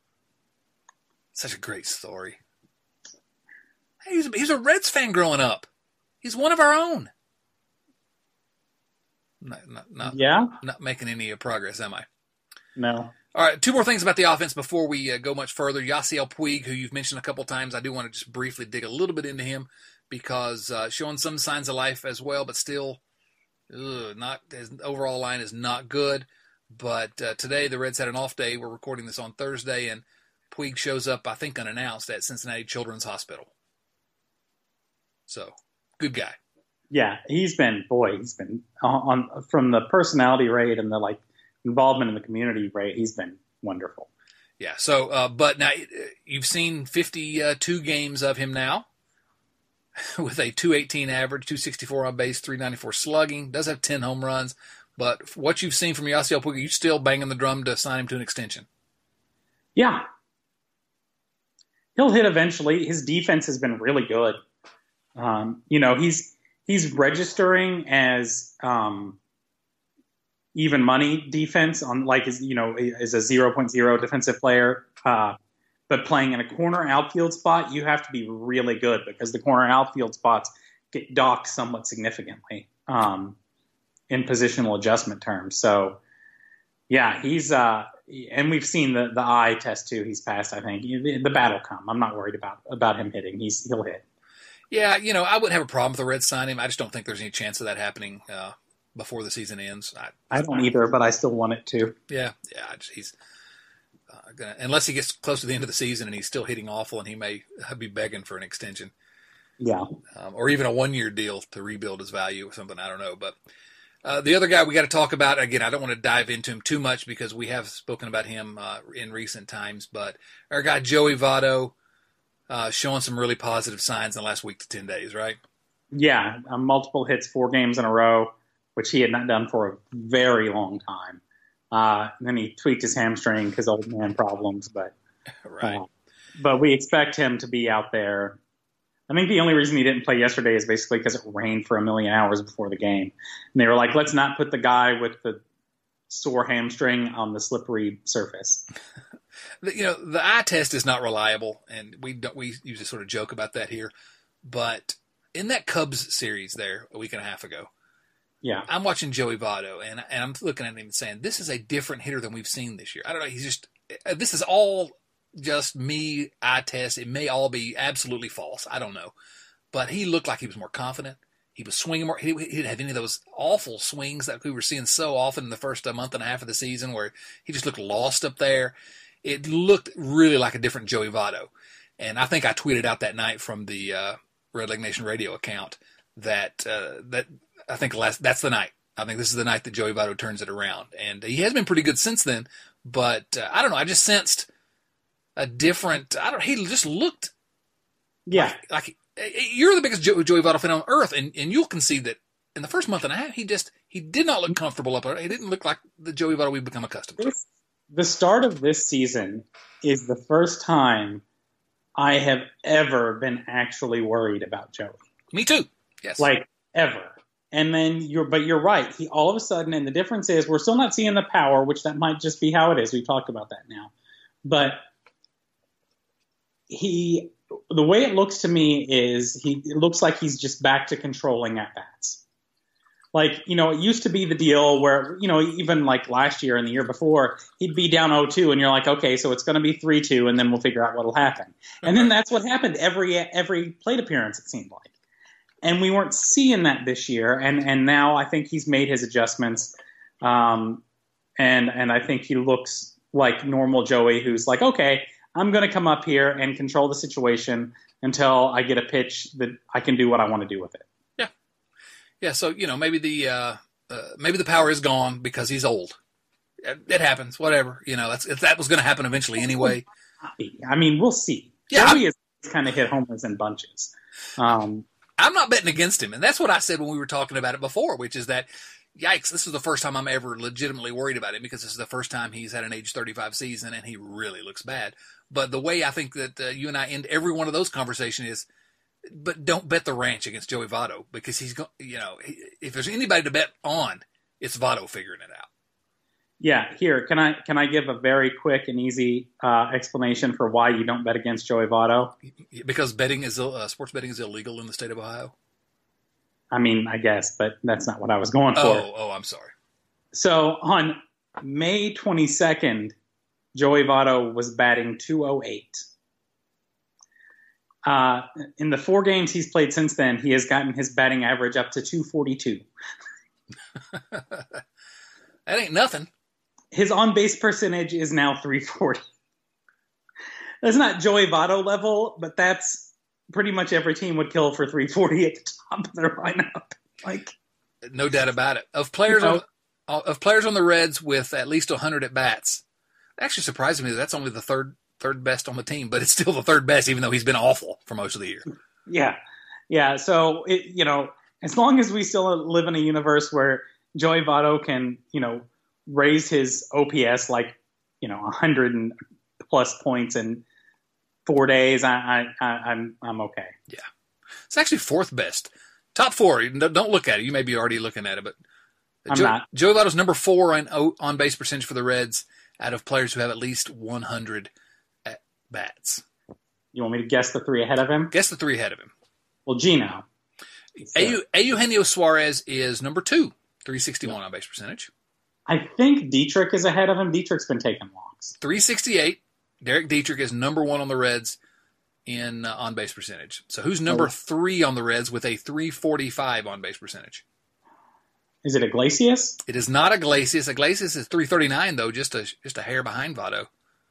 Such a great story. Hey, he was, he was a Reds fan growing up. He's one of our own. Not, not, not, yeah? Not making any progress, am I? No. All right, two more things about the offense before we uh, go much further. Yasiel Puig, who you've mentioned a couple times, I do want to just briefly dig a little bit into him because uh, showing some signs of life as well, but still, ugh, not his overall line is not good. But uh, today the Reds had an off day. We're recording this on Thursday, and Puig shows up, I think, unannounced at Cincinnati Children's Hospital. So, good guy. Yeah, he's been boy. He's been on, on from the personality rate and the like. Involvement in the community, right? He's been wonderful. Yeah. So, uh, but now you've seen fifty-two games of him now, with a two eighteen average, two sixty-four on base, three ninety-four slugging. Does have ten home runs, but what you've seen from Yasiel Puig, you still banging the drum to sign him to an extension. Yeah, he'll hit eventually. His defense has been really good. Um, you know, he's he's registering as. Um, even money defense on like is you know is a zero point zero defensive player, uh, but playing in a corner outfield spot, you have to be really good because the corner outfield spots get docked somewhat significantly um, in positional adjustment terms. So yeah, he's uh, and we've seen the the eye test too. He's passed, I think. The, the battle come. I'm not worried about about him hitting. He's he'll hit. Yeah, you know I wouldn't have a problem with the Reds signing him. I just don't think there's any chance of that happening. Uh, before the season ends. I, I don't either, but I still want it to. Yeah, yeah. I just, he's uh, gonna unless he gets close to the end of the season and he's still hitting awful, and he may be begging for an extension. Yeah, um, or even a one-year deal to rebuild his value or something. I don't know. But uh, the other guy we got to talk about again. I don't want to dive into him too much because we have spoken about him uh, in recent times. But our guy Joey Votto uh, showing some really positive signs in the last week to ten days, right? Yeah, uh, multiple hits, four games in a row, which he had not done for a very long time. Uh, and then he tweaked his hamstring because old man problems. But right. Uh, but we expect him to be out there. I think the only reason he didn't play yesterday is basically because it rained for a million hours before the game. And they were like, let's not put the guy with the sore hamstring on the slippery surface. You know, the eye test is not reliable, and we don't, we usually sort of joke about that here. But in that Cubs series there a week and a half ago, yeah, I'm watching Joey Votto, and and I'm looking at him and saying, this is a different hitter than we've seen this year. I don't know. He's just – this is all just me eye test. It may all be absolutely false. I don't know. But he looked like he was more confident. He was swinging more. He, he didn't have any of those awful swings that we were seeing so often in the first uh, month and a half of the season where he just looked lost up there. It looked really like a different Joey Votto. And I think I tweeted out that night from the uh, Red Leg Nation radio account that uh, that – I think last that's the night. I think this is the night that Joey Votto turns it around. And he has been pretty good since then. But uh, I don't know. I just sensed a different – I don't – he just looked yeah. like, like – you're the biggest Joey Votto fan on earth, and, and you'll concede that in the first month and a half, he just – he did not look comfortable up there. He didn't look like the Joey Votto we've become accustomed to. The start of this season is the first time I have ever been actually worried about Joey. Me too. Yes. Like, ever. And then you're, but you're right. He all of a sudden, and the difference is we're still not seeing the power, which that might just be how it is. We've talked about that now. But he, the way it looks to me is he, it looks like he's just back to controlling at bats. Like, you know, it used to be the deal where, you know, even like last year and the year before, he'd be down oh two and you're like, okay, so it's going to be three two and then we'll figure out what'll happen. And then that's what happened every, every plate appearance, it seemed like. And we weren't seeing that this year, and, and now I think he's made his adjustments, um, and and I think he looks like normal Joey, who's like, okay, I'm going to come up here and control the situation until I get a pitch that I can do what I want to do with it. Yeah, yeah. So you know, maybe the uh, uh, maybe the power is gone because he's old. It, it happens, whatever. You know, that's if that was going to happen eventually anyway. I mean, we'll see. Yeah, Joey has kind of hit homers in bunches. Um, I'm not betting against him. And that's what I said when we were talking about it before, which is that, yikes, this is the first time I'm ever legitimately worried about him because this is the first time he's had an age thirty-five season and he really looks bad. But the way I think that uh, you and I end every one of those conversations is, but don't bet the ranch against Joey Votto because he's going, you know, he, if there's anybody to bet on, it's Votto figuring it out. Yeah, here, can I can I give a very quick and easy uh, explanation for why you don't bet against Joey Votto? Because betting is uh, sports betting is illegal in the state of Ohio. I mean, I guess, but that's not what I was going for. Oh, oh, I'm sorry. So on May twenty-second, Joey Votto was batting two oh eight. Uh, in the four games he's played since then, he has gotten his batting average up to two forty-two. That ain't nothing. His on-base percentage is now three forty. That's not Joey Votto level, but that's pretty much every team would kill for three forty at the top of their lineup. Like, no doubt about it. Of players, you know, on, of players on the Reds with at least one hundred at bats, it actually surprises me that that's only the third third best on the team, but it's still the third best, even though he's been awful for most of the year. Yeah, yeah. So it, you know, as long as we still live in a universe where Joey Votto can, you know, raise his O P S like, you know, one hundred and plus points in four days, I, I, I'm I'm okay. Yeah, it's actually fourth best. Top four. Don't look at it. You may be already looking at it, but I'm Joe, not. Joey Votto's number four on on base percentage for the Reds out of players who have at least one hundred at bats. You want me to guess the three ahead of him? Guess the three ahead of him. Well, Gino. Eu- Eugenio Suarez is number two, three sixty-one yeah. on base percentage. I think Dietrich is ahead of him. Dietrich's been taking walks. three sixty-eight. Derek Dietrich is number one on the Reds in uh, on base percentage. So who's number oh. three on the Reds with a three forty-five on base percentage? Is it Iglesias? It is not Iglesias. Iglesias is three thirty-nine though, just a just a hair behind Votto.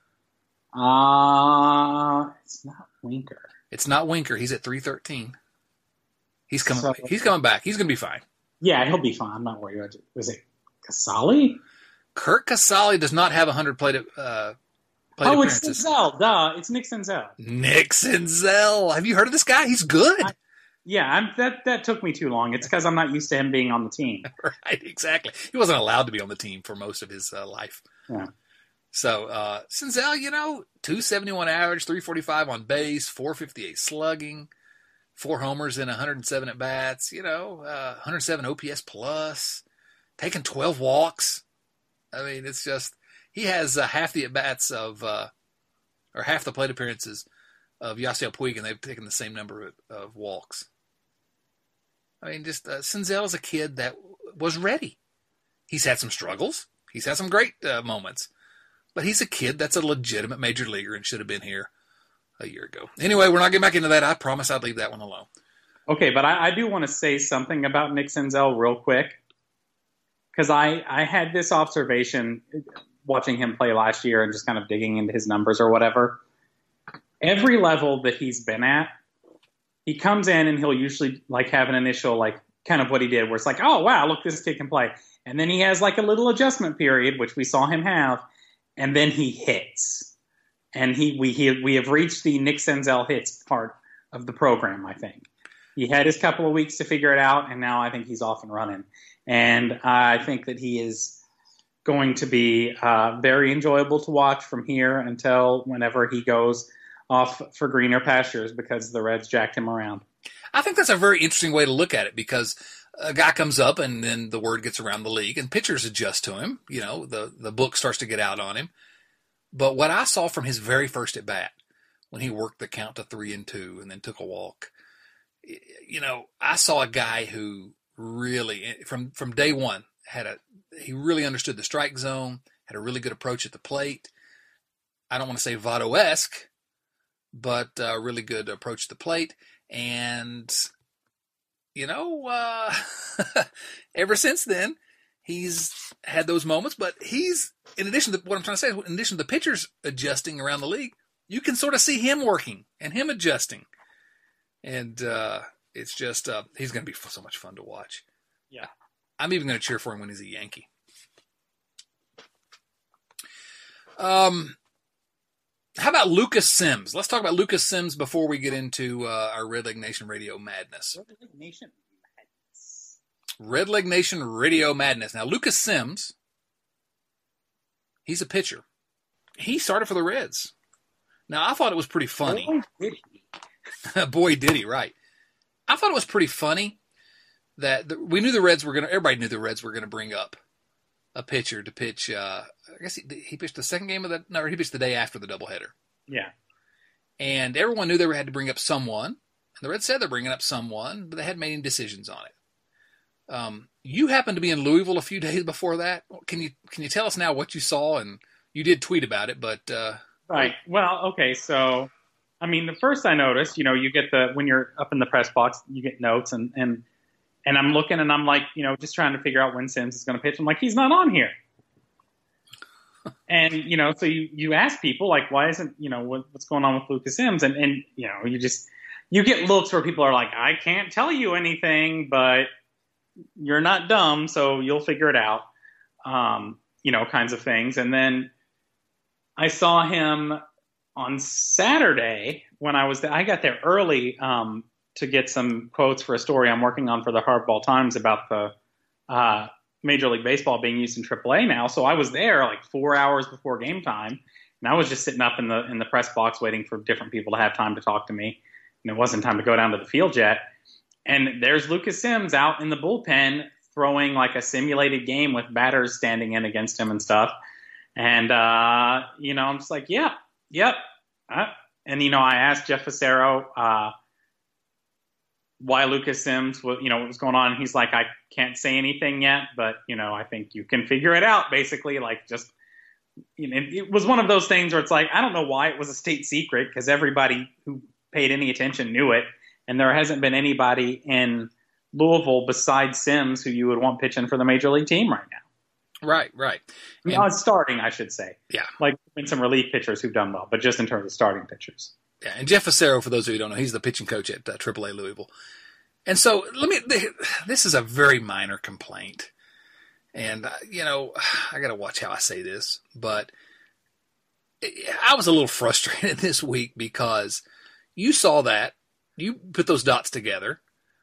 Uh it's not Winker. It's not Winker. He's at three thirteen. He's coming. So, he's coming back. He's going to be fine. Yeah, he'll be fine. I'm not worried about it. Was it Casali? Kurt Casali does not have one hundred plate. Uh, plate oh, appearances. it's Senzel. Duh, it's Nick Senzel. Nick Senzel. Have you heard of this guy? He's good. I, yeah, I'm, that that took me too long. It's because I'm not used to him being on the team. Right, exactly. He wasn't allowed to be on the team for most of his uh, life. Yeah. So uh, Senzel, you know, two seventy-one average, three forty-five on base, four fifty-eight slugging. Four homers and one hundred seven at bats, you know, uh, one hundred seven O P S plus, taking twelve walks. I mean, it's just, he has uh, half the at bats of, uh, or half the plate appearances of Yasiel Puig, and they've taken the same number of, of walks. I mean, just, uh, Senzel is a kid that was ready. He's had some struggles. He's had some great uh, moments. But he's a kid that's a legitimate major leaguer and should have been here a year ago. Anyway, we're not getting back into that. I promise I'd leave that one alone. Okay, but I, I do want to say something about Nick Senzel real quick, because I, I had this observation watching him play last year and just kind of digging into his numbers or whatever. Every level that he's been at, he comes in and he'll usually like have an initial like kind of what he did where it's like, oh, wow, look, this kid can play. And then he has like a little adjustment period, which we saw him have, and then he hits. And he we he, we have reached the Nick Senzel hits part of the program, I think. He had his couple of weeks to figure it out, and now I think he's off and running. And I think that he is going to be uh, very enjoyable to watch from here until whenever he goes off for greener pastures because the Reds jacked him around. I think that's a very interesting way to look at it because a guy comes up and then the word gets around the league and pitchers adjust to him. You know, the, the book starts to get out on him. But what I saw from his very first at bat, when he worked the count to three and two and then took a walk, you know, I saw a guy who really, from from day one, had a he really understood the strike zone, had a really good approach at the plate. I don't want to say Votto-esque, but a really good approach at the plate. And, you know, uh, ever since then, he's had those moments, but he's, in addition to what I'm trying to say, in addition to the pitchers adjusting around the league, you can sort of see him working and him adjusting. And uh, it's just, uh, he's going to be so much fun to watch. Yeah. I'm even going to cheer for him when he's a Yankee. Um, how about Lucas Sims? Let's talk about Lucas Sims before we get into uh, our Red Leg Nation Radio madness. Red Leg Nation madness. Red Leg Nation Radio madness. Now, Lucas Sims, he's a pitcher. He started for the Reds. Now, I thought it was pretty funny. Boy, did he. Boy, did he, right. I thought it was pretty funny that the, we knew the Reds were going to, everybody knew the Reds were going to bring up a pitcher to pitch, uh, I guess he, he pitched the second game of the, no, he pitched the day after the doubleheader. Yeah. And everyone knew they were, had to bring up someone. And the Reds said they're bringing up someone, but they hadn't made any decisions on it. Um, you happened to be in Louisville a few days before that. Can you can you tell us now what you saw and You did tweet about it, but uh, right. Well, okay. So, I mean, the first I noticed, you know, you get the when you're up in the press box, you get notes, and and and I'm looking, and I'm like, you know, just trying to figure out when Sims is going to pitch. I'm like, he's not on here. And, you know, so you, you ask people, like, why isn't, you know, what, what's going on with Lucas Sims? And, and, you know, you just, you get looks where people are like, I can't tell you anything, but you're not dumb, so you'll figure it out, um, you know, kinds of things. And then I saw him on Saturday when I was there. I got there early um, to get some quotes for a story I'm working on for the Hardball Times about the uh Major League Baseball being used in triple A now. So I was there like four hours before game time, and I was just sitting up in the in the press box waiting for different people to have time to talk to me. And it wasn't time to go down to the field yet. And there's Lucas Sims out in the bullpen throwing like a simulated game with batters standing in against him and stuff. And, uh, you know, I'm just like, yep, yep. Uh, and, you know, I asked Jeff Fassero, uh, why Lucas Sims, you know, what was going on. He's like, I can't say anything yet, but, you know, I think you can figure it out, basically. Like, just, you know, it was one of those things where it's like, I don't know why it was a state secret, because everybody who paid any attention knew it. And there hasn't been anybody in Louisville besides Sims who you would want pitching for the Major League team right now. Right, right. And, uh, starting, I should say. Yeah. Like, been some relief pitchers who've done well, but just in terms of starting pitchers. Yeah, and Jeff Fassero, for those of you who don't know, he's the pitching coach at uh, triple A Louisville. And so, let me. This is a very minor complaint, and uh, you know, I got to watch how I say this, but I was a little frustrated this week because you saw that you put those dots together.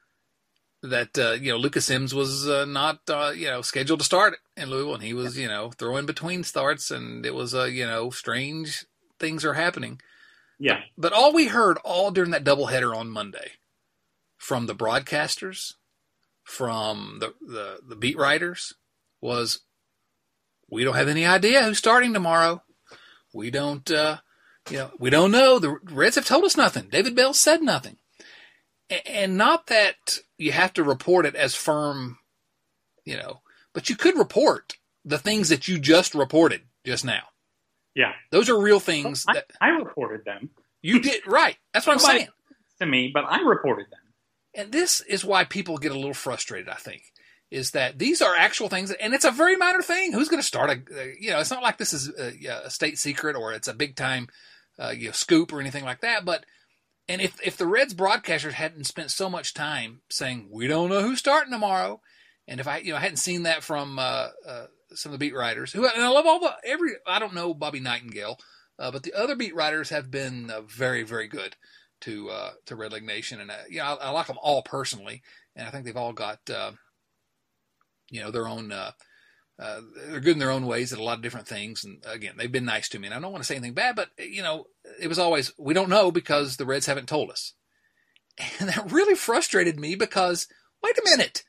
That uh, you know, Lucas Sims was uh, not uh, you know scheduled to start in Louisville, and he was you know throwing between starts, and it was uh, you know strange things are happening. Yeah. But all we heard all during that doubleheader on Monday from the broadcasters, from the, the, the beat writers, was we don't have any idea who's starting tomorrow. We don't, uh, you know, we don't know. The Reds have told us nothing. David Bell said nothing. And not that you have to report it as firm, you know, but you could report the things that you just reported just now. Yeah. Those are real things. I, that I reported them. You did, right. That's what Nobody I'm saying. To me, but I reported them. And this is why people get a little frustrated, I think, is that these are actual things, and it's a very minor thing. Who's going to start a, you know, it's not like this is a, a state secret or it's a big time, uh, you know, scoop or anything like that. But, and if, if the Reds broadcasters hadn't spent so much time saying, we don't know who's starting tomorrow, and if I, you know, I hadn't seen that from, uh, uh, some of the beat writers who, and I love all the, every, I don't know Bobby Nightingale, uh, but the other beat writers have been uh, very, very good to, uh, to Red Leg Nation. And, uh, you know, I, I like them all personally. And I think they've all got, uh, you know, their own, uh, uh, they're good in their own ways at a lot of different things. And again, they've been nice to me, and I don't want to say anything bad, but you know, it was always, we don't know because the Reds haven't told us. And that really frustrated me because, wait a minute,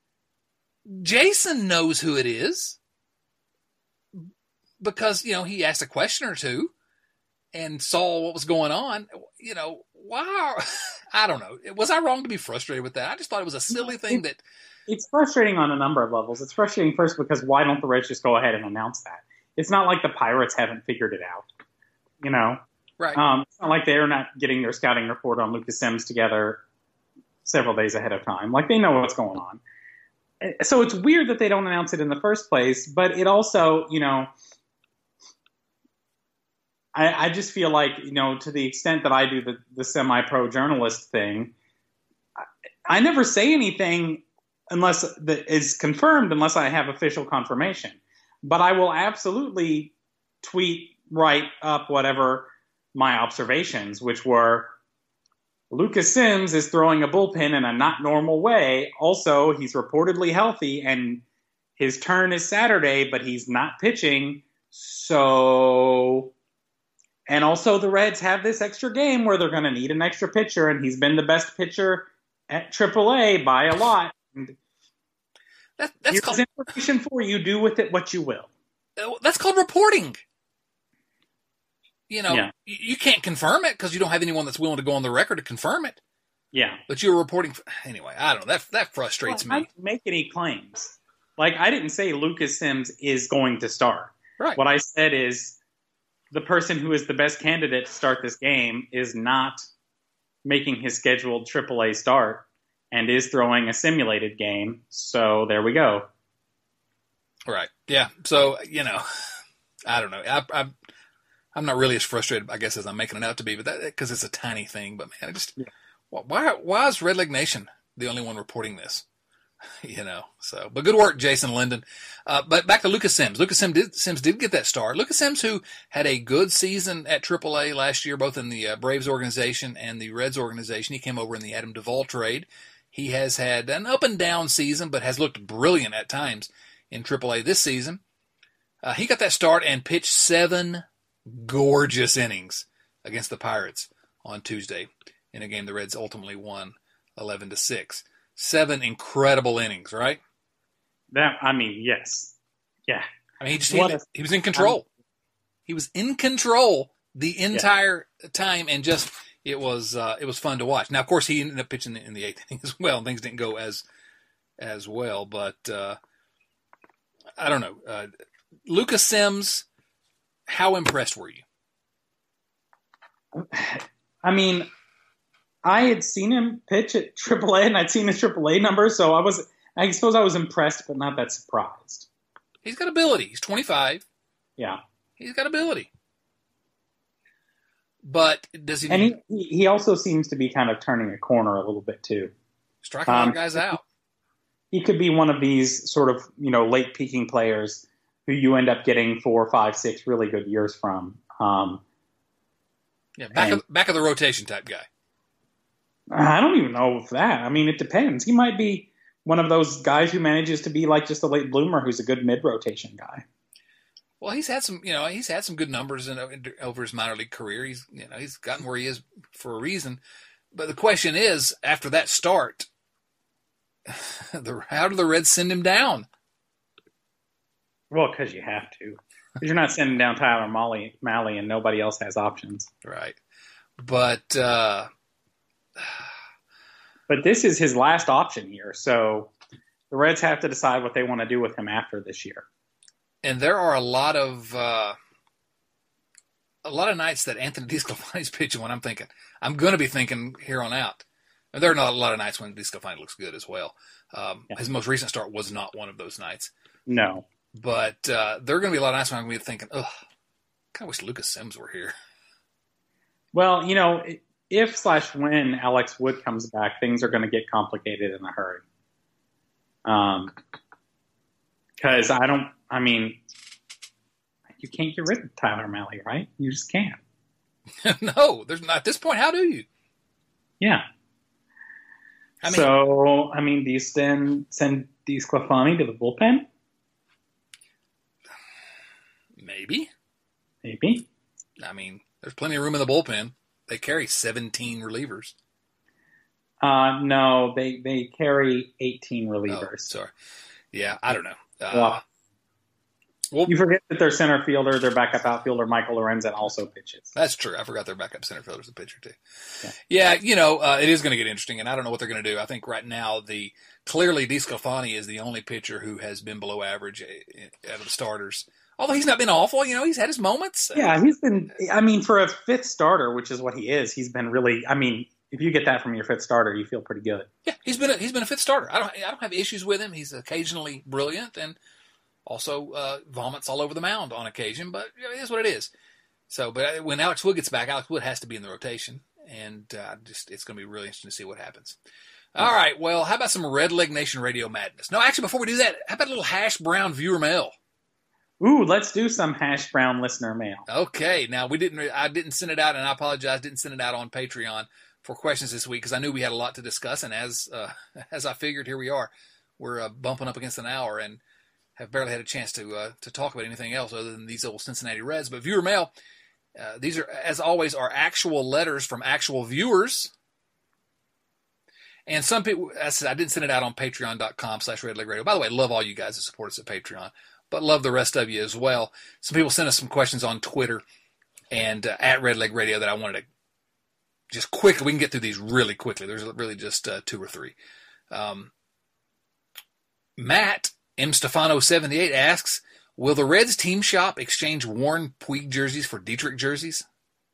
Jason knows who it is. Because, you know, he asked a question or two and saw what was going on. You know, why? Are, I don't know. Was I wrong to be frustrated with that? I just thought it was a silly thing that. It's frustrating on a number of levels. It's frustrating first because why don't the Reds just go ahead and announce that? It's not like the Pirates haven't figured it out. You know? Right. Um, it's not like they're not getting their scouting report on Lucas Sims together several days ahead of time. Like, they know what's going on. So it's weird that they don't announce it in the first place, but it also, you know, I, I just feel like, you know, to the extent that I do the, the semi-pro journalist thing, I, I never say anything unless that is confirmed, unless I have official confirmation. But I will absolutely tweet, write up whatever my observations, which were Lucas Sims is throwing a bullpen in a not normal way. Also, he's reportedly healthy, and his turn is Saturday, but he's not pitching. So... And also the Reds have this extra game where they're going to need an extra pitcher, and he's been the best pitcher at triple A by a lot. And that, that's here's called, information for you. Do with it what you will. That's called reporting. You know, yeah. you, you can't confirm it because you don't have anyone that's willing to go on the record to confirm it. Yeah. But you're reporting. Anyway, I don't know. That, that frustrates well, me. I didn't make any claims. Like, I didn't say Lucas Sims is going to start. Right. What I said is the person who is the best candidate to start this game is not making his scheduled triple A start and is throwing a simulated game. So there we go. Right. Yeah. So, you know, I don't know. I, I, I'm not really as frustrated, I guess, as I'm making it out to be, but that because it's a tiny thing. But man, I just yeah. why why is Red Leg Nation the only one reporting this? You know. So, but good work, Jason Linden. Uh, but back to Lucas Sims. Lucas Sims did, Sims did get that start. Lucas Sims, who had a good season at triple A last year, both in the uh, Braves organization and the Reds organization. He came over in the Adam Duvall trade. He has had an up and down season, but has looked brilliant at times in triple A this season. Uh, he got that start and pitched seven gorgeous innings against the Pirates on Tuesday in a game the Reds ultimately won eleven to six. Seven incredible innings, right? That I mean, yes. Yeah. I mean, he just he, a, he was in control. Um, he was in control the entire yeah. time, and just it was uh, it was fun to watch. Now, of course, he ended up pitching in the eighth inning as well, and things didn't go as as well. But uh, I don't know. Uh, Lucas Sims, how impressed were you? I mean, I had seen him pitch at triple A, and I'd seen his triple A numbers, so I was, I suppose I was impressed, but not that surprised. He's got ability. He's twenty-five. Yeah. He's got ability. But does he... And he, he also seems to be kind of turning a corner a little bit, too. Striking a lot of guys out. He could be one of these sort of, you know, late peaking players who you end up getting four, five, six really good years from. Um, yeah, back, and, of, back of the rotation type guy. I don't even know if that. I mean, it depends. He might be one of those guys who manages to be like just a late bloomer who's a good mid-rotation guy. Well, he's had some, you know, he's had some good numbers in, in, over his minor league career. He's, you know, he's gotten where he is for a reason. But the question is, after that start, the, how do the Reds send him down? Well, because you have to. Because you're not sending down Tyler Mahle, Mahle and nobody else has options. Right. But uh, but this is his last option here, so the Reds have to decide what they want to do with him after this year. And there are a lot of uh, a lot of nights that Anthony DeSclafani's pitching when I'm thinking, I'm going to be thinking here on out. And there are not a lot of nights when DeSclafani looks good as well. Um, yeah. His most recent start was not one of those nights. No. But uh, there are going to be a lot of nights when I'm going to be thinking, ugh, I kind of wish Lucas Sims were here. Well, you know, if slash when Alex Wood comes back, things are going to get complicated in a hurry. Um, because I don't, I mean, you can't get rid of Tyler Mahle, right? You just can't. No, there's not. At this point, how do you? Yeah. I mean, so, I mean, do you send, send DeSclafani to the bullpen? Maybe. Maybe. I mean, there's plenty of room in the bullpen. They carry seventeen relievers. Uh, no, they, they carry eighteen relievers. Oh, sorry. Yeah, I don't know. Uh, well, well, you forget that their center fielder, their backup outfielder, Michael Lorenzen, also pitches. That's true. I forgot their backup center fielder's a pitcher, too. Yeah, yeah you know, uh, it is going to get interesting, and I don't know what they're going to do. I think right now, the clearly DeSclafani is the only pitcher who has been below average out of the starters. Although he's not been awful, you know, he's had his moments. Yeah, he's been, I mean, for a fifth starter, which is what he is, he's been really, I mean, if you get that from your fifth starter, you feel pretty good. Yeah, he's been a, he's been a fifth starter. I don't I don't have issues with him. He's occasionally brilliant and also uh, vomits all over the mound on occasion, but you know, it is what it is. So, but when Alex Wood gets back, Alex Wood has to be in the rotation, and uh, just it's going to be really interesting to see what happens. All right, well, how about some Red Leg Nation Radio madness? No, actually, before we do that, how about a little Hash Brown viewer mail? Ooh, let's do some Hash Brown listener mail. Okay, now we didn't. I didn't send it out, and I apologize. Didn't send it out on Patreon for questions this week because I knew we had a lot to discuss, and as uh, as I figured, here we are. We're uh, bumping up against an hour, and have barely had a chance to uh, to talk about anything else other than these old Cincinnati Reds. But viewer mail, uh, these are, as always, are actual letters from actual viewers. And some people, I said I didn't send it out on patreon.com slash Red Leg Radio. By the way, I love all you guys that support us at Patreon, but love the rest of you as well. Some people sent us some questions on Twitter and uh, at Red Leg Radio that I wanted to just quickly, we can get through these really quickly. There's really just uh, two or three. Um, Matt M. Stefano seventy-eight asks, Will the Reds team shop exchange worn Puig jerseys for Dietrich jerseys?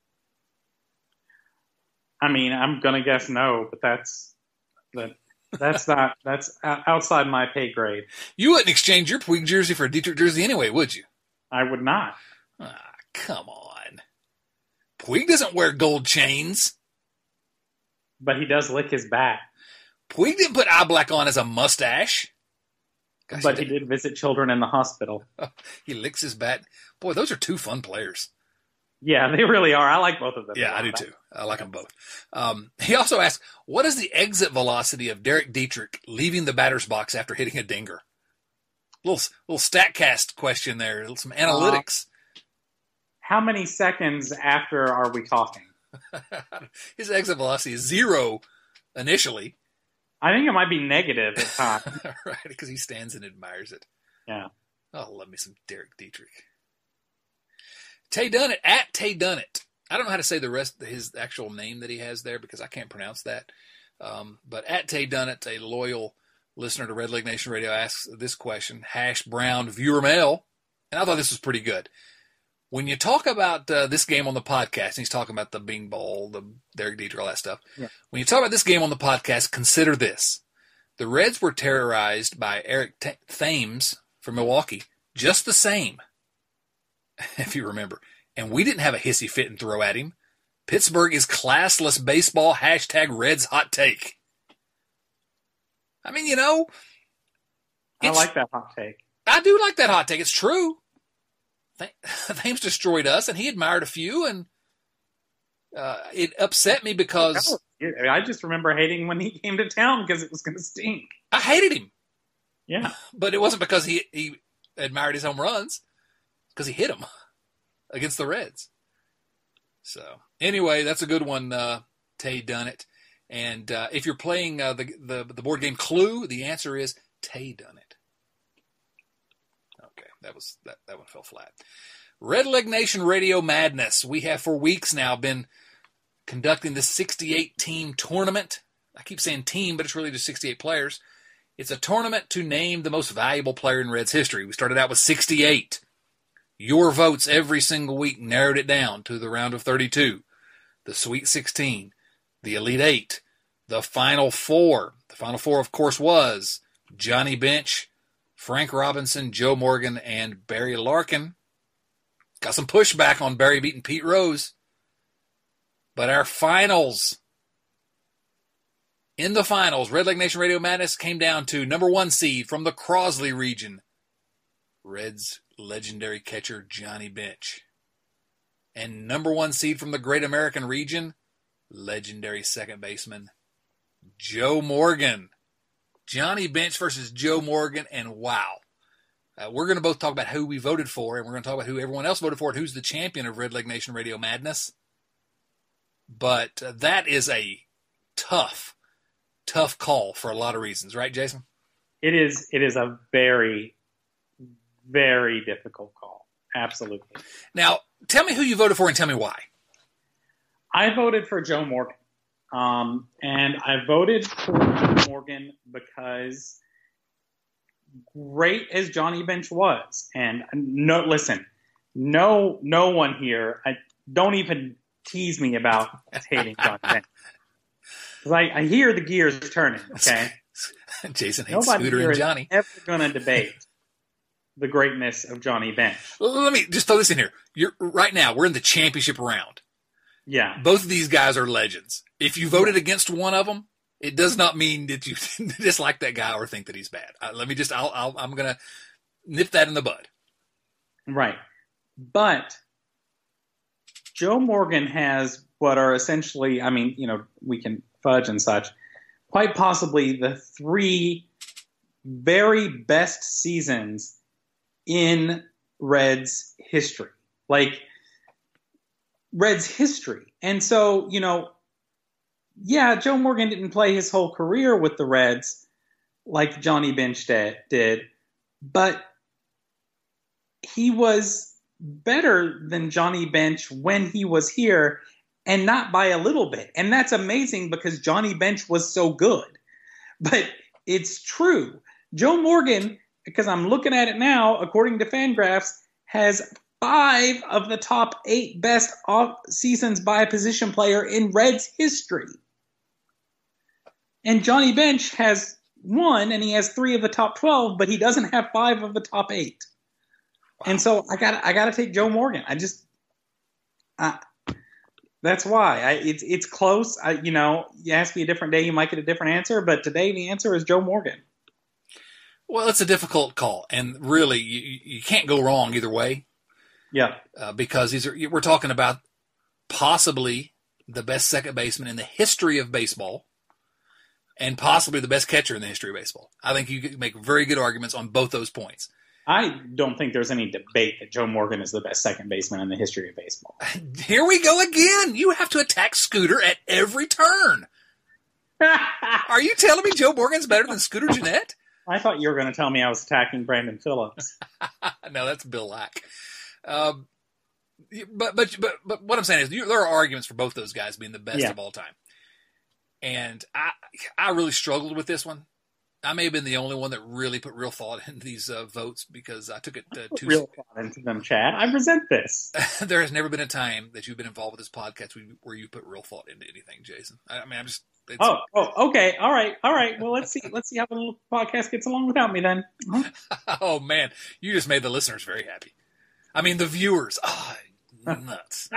I mean, I'm gonna guess no, but that's that. That's not. That's outside my pay grade. You wouldn't exchange your Puig jersey for a Dietrich jersey anyway, would you? I would not. Ah, come on. Puig doesn't wear gold chains. But he does lick his bat. Puig didn't put eye black on as a mustache. Gosh, but he did. he did visit children in the hospital. He licks his bat. Boy, those are two fun players. Yeah, they really are. I like both of them. Yeah, I do too. I like them both. Um, he also asked, what is the exit velocity of Derek Dietrich leaving the batter's box after hitting a dinger? Little little StatCast question there. Some analytics. Uh, how many seconds after are we talking? His exit velocity is zero initially. I think it might be negative at times. Right, because he stands and admires it. Yeah. Oh, love me some Derek Dietrich. Tay Dunnett, at Tay Dunnett. I don't know how to say the rest of his actual name that he has there because I can't pronounce that. Um, but at Tay Dunnett, a loyal listener to Red Leg Nation Radio, asks this question, Hash Brown viewer mail. And I thought this was pretty good. When you talk about uh, this game on the podcast, and he's talking about the Bing Bowl, the Derek Dietrich, all that stuff. Yeah. When you talk about this game on the podcast, consider this. The Reds were terrorized by Eric T- Thames from Milwaukee, just the same, if you remember. And we didn't have a hissy fit and throw at him. Pittsburgh is classless baseball, hashtag Reds hot take. I mean, you know. I like that hot take. I do like that hot take. It's true. Thames destroyed us, and he admired a few, and uh, it upset me because... I just remember hating when he came to town because it was going to stink. I hated him. Yeah. But it wasn't because he, he admired his home runs. Because he hit them against the Reds. So, anyway, that's a good one, uh, Tay Dunnett. And uh, if you're playing uh, the, the the board game Clue, the answer is Tay Dunnett. Okay, that was that, that one fell flat. Red Leg Nation Radio Madness. We have for weeks now been conducting this sixty-eight team tournament. I keep saying team, but it's really just sixty-eight players. It's a tournament to name the most valuable player in Reds history. We started out with sixty-eight. Your votes every single week narrowed it down to the round of thirty-two, the Sweet sixteen, the Elite Eight, the Final Four. The Final Four, of course, was Johnny Bench, Frank Robinson, Joe Morgan, and Barry Larkin. Got some pushback on Barry beating Pete Rose. But our finals, in the finals, Red Leg Nation Radio Madness came down to number one seed from the Crosley region, Reds legendary catcher Johnny Bench. And number one seed from the Great American region, legendary second baseman Joe Morgan. Johnny Bench versus Joe Morgan, and wow. Uh, we're going to both talk about who we voted for, and we're going to talk about who everyone else voted for and who's the champion of Red Leg Nation Radio Madness. But uh, that is a tough, tough call for a lot of reasons, right, Jason? It is. It is a very Very difficult call. Absolutely. Now, tell me who you voted for and tell me why. I voted for Joe Morgan. Um, and I voted for Joe Morgan because great as Johnny Bench was, and no, listen, no, no one here, I, don't even tease me about hating Johnny Bench. Because I, I hear the gears turning, okay? Jason hates Nobody Scooter here and Johnny. Is ever going to debate the greatness of Johnny Bench. Let me just throw this in here. You're right now, we're in the championship round. Yeah. Both of these guys are legends. If you voted against one of them, it does not mean that you dislike that guy or think that he's bad. Uh, let me just, I'll, I'll, I'm going to nip that in the bud. Right. But Joe Morgan has what are essentially, I mean, you know, we can fudge and such, quite possibly the three very best seasons in Reds history, like Reds history. And so, you know, yeah, Joe Morgan didn't play his whole career with the Reds like Johnny Bench did, but he was better than Johnny Bench when he was here, and not by a little bit. And that's amazing because Johnny Bench was so good. But it's true. Joe Morgan because I'm looking at it now, according to Fangraphs, has five of the top eight best off seasons by a position player in Reds history. And Johnny Bench has one, and he has three of the top twelve, but he doesn't have five of the top eight. Wow. And so I got I got to take Joe Morgan. I just uh, that's why I, it's it's close. I, you know, you ask me a different day, you might get a different answer, but today the answer is Joe Morgan. Well, it's a difficult call, and really, you, you can't go wrong either way. Yeah, uh, because these are we're talking about possibly the best second baseman in the history of baseball, and possibly the best catcher in the history of baseball. I think you can make very good arguments on both those points. I don't think there's any debate that Joe Morgan is the best second baseman in the history of baseball. Here we go again. You have to attack Scooter at every turn. Are you telling me Joe Morgan's better than Scooter Gennett? I thought you were going to tell me I was attacking Brandon Phillips. No, that's Bill Lack. Um, but, but but but what I'm saying is there are arguments for both those guys being the best yeah. of all time. And I I really struggled with this one. I may have been the only one that really put real thought into these uh, votes because I took it uh, too real thought into them, Chad. I resent this. There has never been a time that you've been involved with this podcast where you put real thought into anything, Jason. I, I mean, I'm just. It's, oh, oh, okay, all right, all right. Well, let's see, let's see how the little podcast gets along without me then. Oh man, you just made the listeners very happy. I mean, the viewers. Oh, nuts.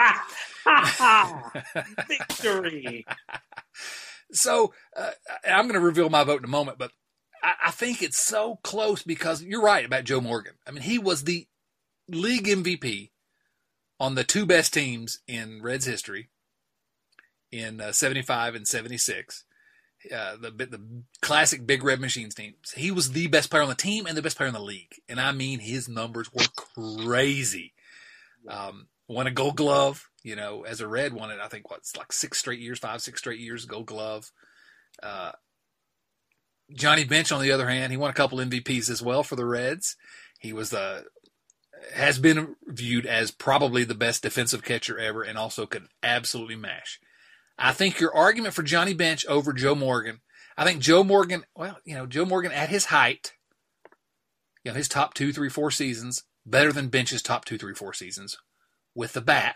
Victory. So uh, I'm going to reveal my vote in a moment, but I, I think it's so close because you're right about Joe Morgan. I mean, he was the league M V P on the two best teams in Reds history in uh, seventy-five and seventy-six, uh, the the classic Big Red Machines teams. He was the best player on the team and the best player in the league. And I mean, his numbers were crazy. Um, won a Gold Glove, you know, as a Red, won it, I think, what's like six straight years, five, six straight years, Gold Glove. Uh, Johnny Bench, on the other hand, he won a couple M V Ps as well for the Reds. He was the, has been viewed as probably the best defensive catcher ever and also could absolutely mash. I think your argument for Johnny Bench over Joe Morgan, I think Joe Morgan, well, you know, Joe Morgan at his height, you know, his top two, three, four seasons, better than Bench's top two, three, four seasons with the bat.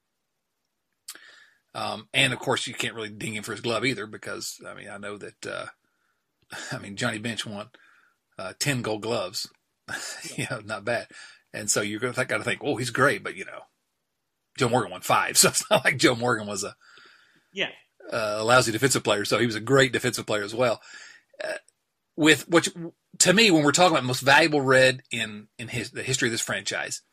Um, and, of course, you can't really ding him for his glove either because, I mean, I know that, uh, I mean, Johnny Bench won uh, ten Gold Gloves. You know, not bad. And so you're going to got to think, oh, he's great, but, you know, Joe Morgan won five. So it's not like Joe Morgan was a, yeah, uh, a lousy defensive player. So he was a great defensive player as well. Uh, with which, to me, when we're talking about most valuable Red in, in his, the history of this franchise,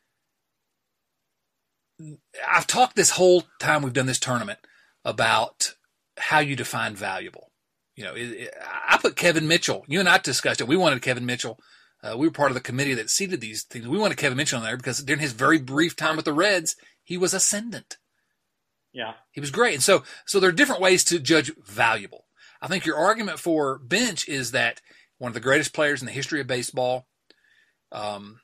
I've talked this whole time we've done this tournament about how you define valuable. You know, it, it, I put Kevin Mitchell. You and I discussed it. We wanted Kevin Mitchell. Uh, we were part of the committee that seeded these things. We wanted Kevin Mitchell in there because during his very brief time with the Reds, he was ascendant. Yeah, he was great. And so, so there are different ways to judge valuable. I think your argument for Bench is that one of the greatest players in the history of baseball. Um,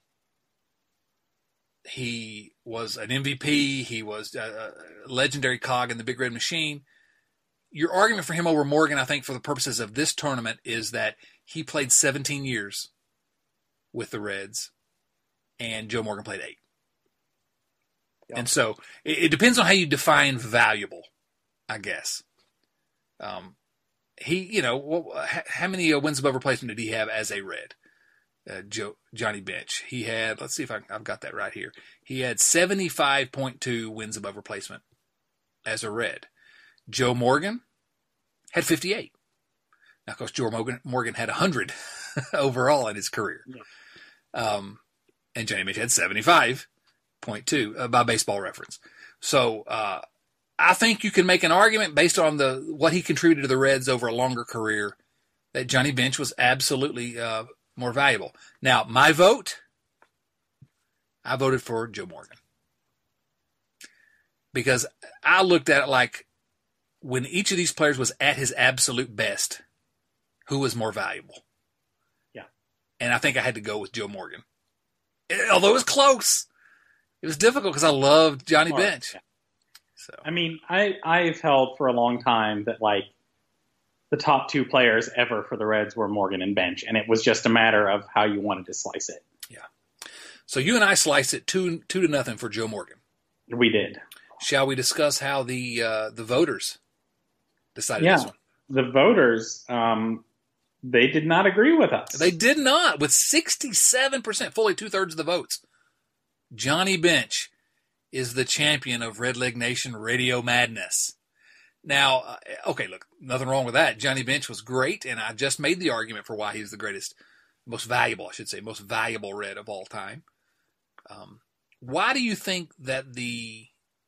he was an M V P. He was a, a legendary cog in the Big Red Machine. Your argument for him over Morgan, I think, for the purposes of this tournament, is that he played seventeen years with the Reds, and Joe Morgan played eight. Yep. And so it, it depends on how you define valuable, I guess. Um, he, you know, well, how many uh, wins above replacement did he have as a Red? Uh, Joe, Johnny Bench. He had, let's see if I, I've got that right here. He had seventy-five point two wins above replacement as a Red. Joe Morgan had fifty-eight. Now, of course, Joe Morgan, Morgan had one hundred overall in his career. Yeah. Um, and Johnny Bench had seventy-five point two uh, by Baseball Reference. So uh, I think you can make an argument based on the what he contributed to the Reds over a longer career that Johnny Bench was absolutely uh, more valuable. Now, my vote, I voted for Joe Morgan. Because I looked at it like when each of these players was at his absolute best, who was more valuable? Yeah. And I think I had to go with Joe Morgan. Although it was close. It was difficult because I loved Johnny Smart. Bench. Yeah. So I mean, I, I've held for a long time that, like, the top two players ever for the Reds were Morgan and Bench, and it was just a matter of how you wanted to slice it. Yeah. So you and I sliced it two two to nothing for Joe Morgan. We did. Shall we discuss how the uh, the voters decided yeah. this one? The voters, um, they did not agree with us. They did not, with sixty-seven percent, fully two-thirds of the votes. Johnny Bench is the champion of Redleg Nation Radio Madness. Now, uh, okay, look, nothing wrong with that. Johnny Bench was great, and I just made the argument for why he's the greatest, most valuable, I should say, most valuable Red of all time. Um, why do you think that the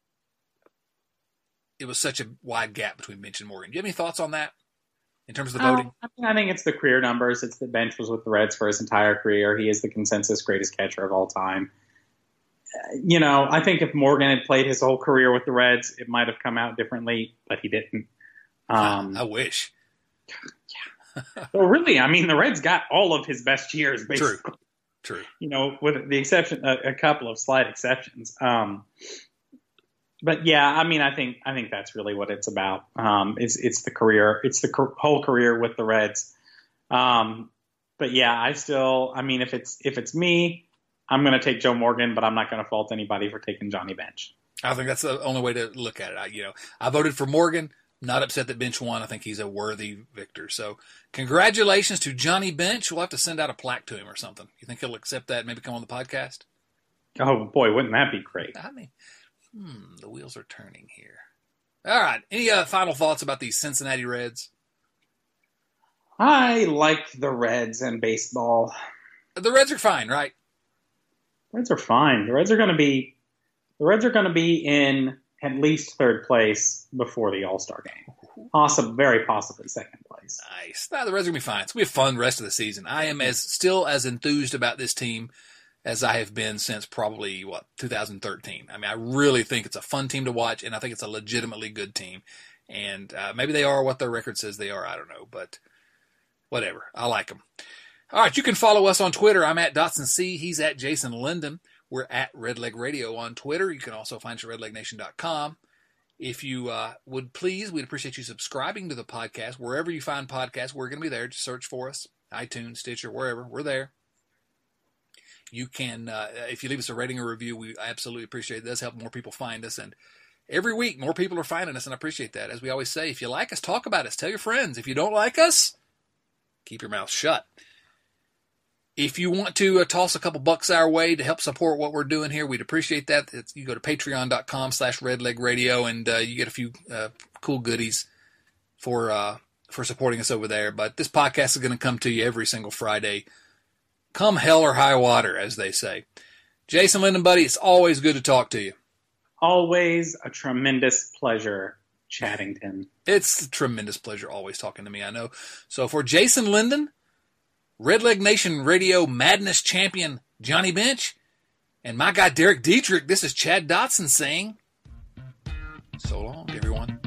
it was such a wide gap between Bench and Morgan? Do you have any thoughts on that in terms of the voting? Uh, I, mean, I think it's the career numbers. It's that Bench was with the Reds for his entire career. He is the consensus greatest catcher of all time. Uh, you know, I think if Morgan had played his whole career with the Reds, it might have come out differently, but he didn't. Um, I, I wish. Yeah. Well, really, I mean, the Reds got all of his best years, basically. True. True. You know, with the exception, a, a couple of slight exceptions. Um, But yeah, I mean, I think I think that's really what it's about. Um, it's it's the career, it's the co- whole career with the Reds. Um, but yeah, I still, I mean, if it's if it's me, I'm going to take Joe Morgan, but I'm not going to fault anybody for taking Johnny Bench. I think that's the only way to look at it. I, you know, I voted for Morgan. Not upset that Bench won. I think he's a worthy victor. So congratulations to Johnny Bench. We'll have to send out a plaque to him or something. You think he'll accept that and maybe come on the podcast? Oh boy, wouldn't that be great? I mean, hmm, the wheels are turning here. All right. Any uh, final thoughts about these Cincinnati Reds? I like the Reds and baseball. The Reds are fine, right? Reds are fine. The Reds are going to be the Reds are going to be in at least third place before the All-Star game. Possibly, very possibly second place. Nice. No, the Reds are going to be fine. It's going to be a fun rest of the season. I am as still as enthused about this team as I have been since probably, what, two thousand thirteen. I mean, I really think it's a fun team to watch, and I think it's a legitimately good team. And uh, maybe they are what their record says they are. I don't know, but whatever. I like them. All right, you can follow us on Twitter. I'm at Dotson C. He's at Jason Linden. We're at Redleg Radio on Twitter. You can also find us at red leg nation dot com. If you uh, would please, we'd appreciate you subscribing to the podcast. Wherever you find podcasts, we're going to be there. Just search for us. iTunes, Stitcher, wherever. We're there. You can, uh, if you leave us a rating or review, we absolutely appreciate it. It does help more people find us. And every week, more people are finding us, and I appreciate that. As we always say, if you like us, talk about us. Tell your friends. If you don't like us, keep your mouth shut. If you want to uh, toss a couple bucks our way to help support what we're doing here, we'd appreciate that. It's, you go to patreon.com slash redlegradio, and uh, you get a few uh, cool goodies for uh, for supporting us over there. But this podcast is going to come to you every single Friday. Come hell or high water, as they say. Jason Linden, buddy, it's always good to talk to you. Always a tremendous pleasure, Chaddington. It's a tremendous pleasure always talking to me, I know. So for Jason Linden, Redleg Nation Radio Madness Champion Johnny Bench, and my guy Derek Dietrich, this is Chad Dotson saying, so long, everyone.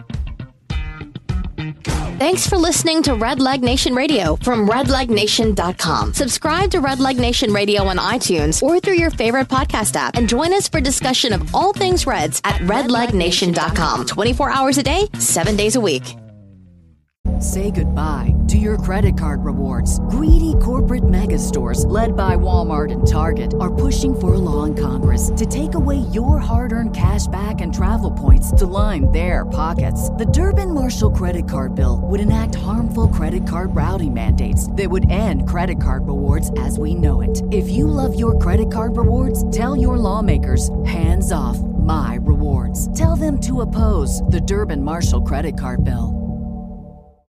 Thanks for listening to Redleg Nation Radio from red leg nation dot com. Subscribe to Redleg Nation Radio on iTunes or through your favorite podcast app, and join us for discussion of all things Reds at red leg nation dot com. twenty-four hours a day, seven days a week. Say goodbye to your credit card rewards. Greedy corporate mega stores, led by Walmart and Target, are pushing for a law in Congress to take away your hard-earned cash back and travel points to line their pockets. The Durbin-Marshall credit card bill would enact harmful credit card routing mandates that would end credit card rewards as we know it. If you love your credit card rewards, tell your lawmakers, hands off my rewards. Tell them to oppose the Durbin-Marshall credit card bill.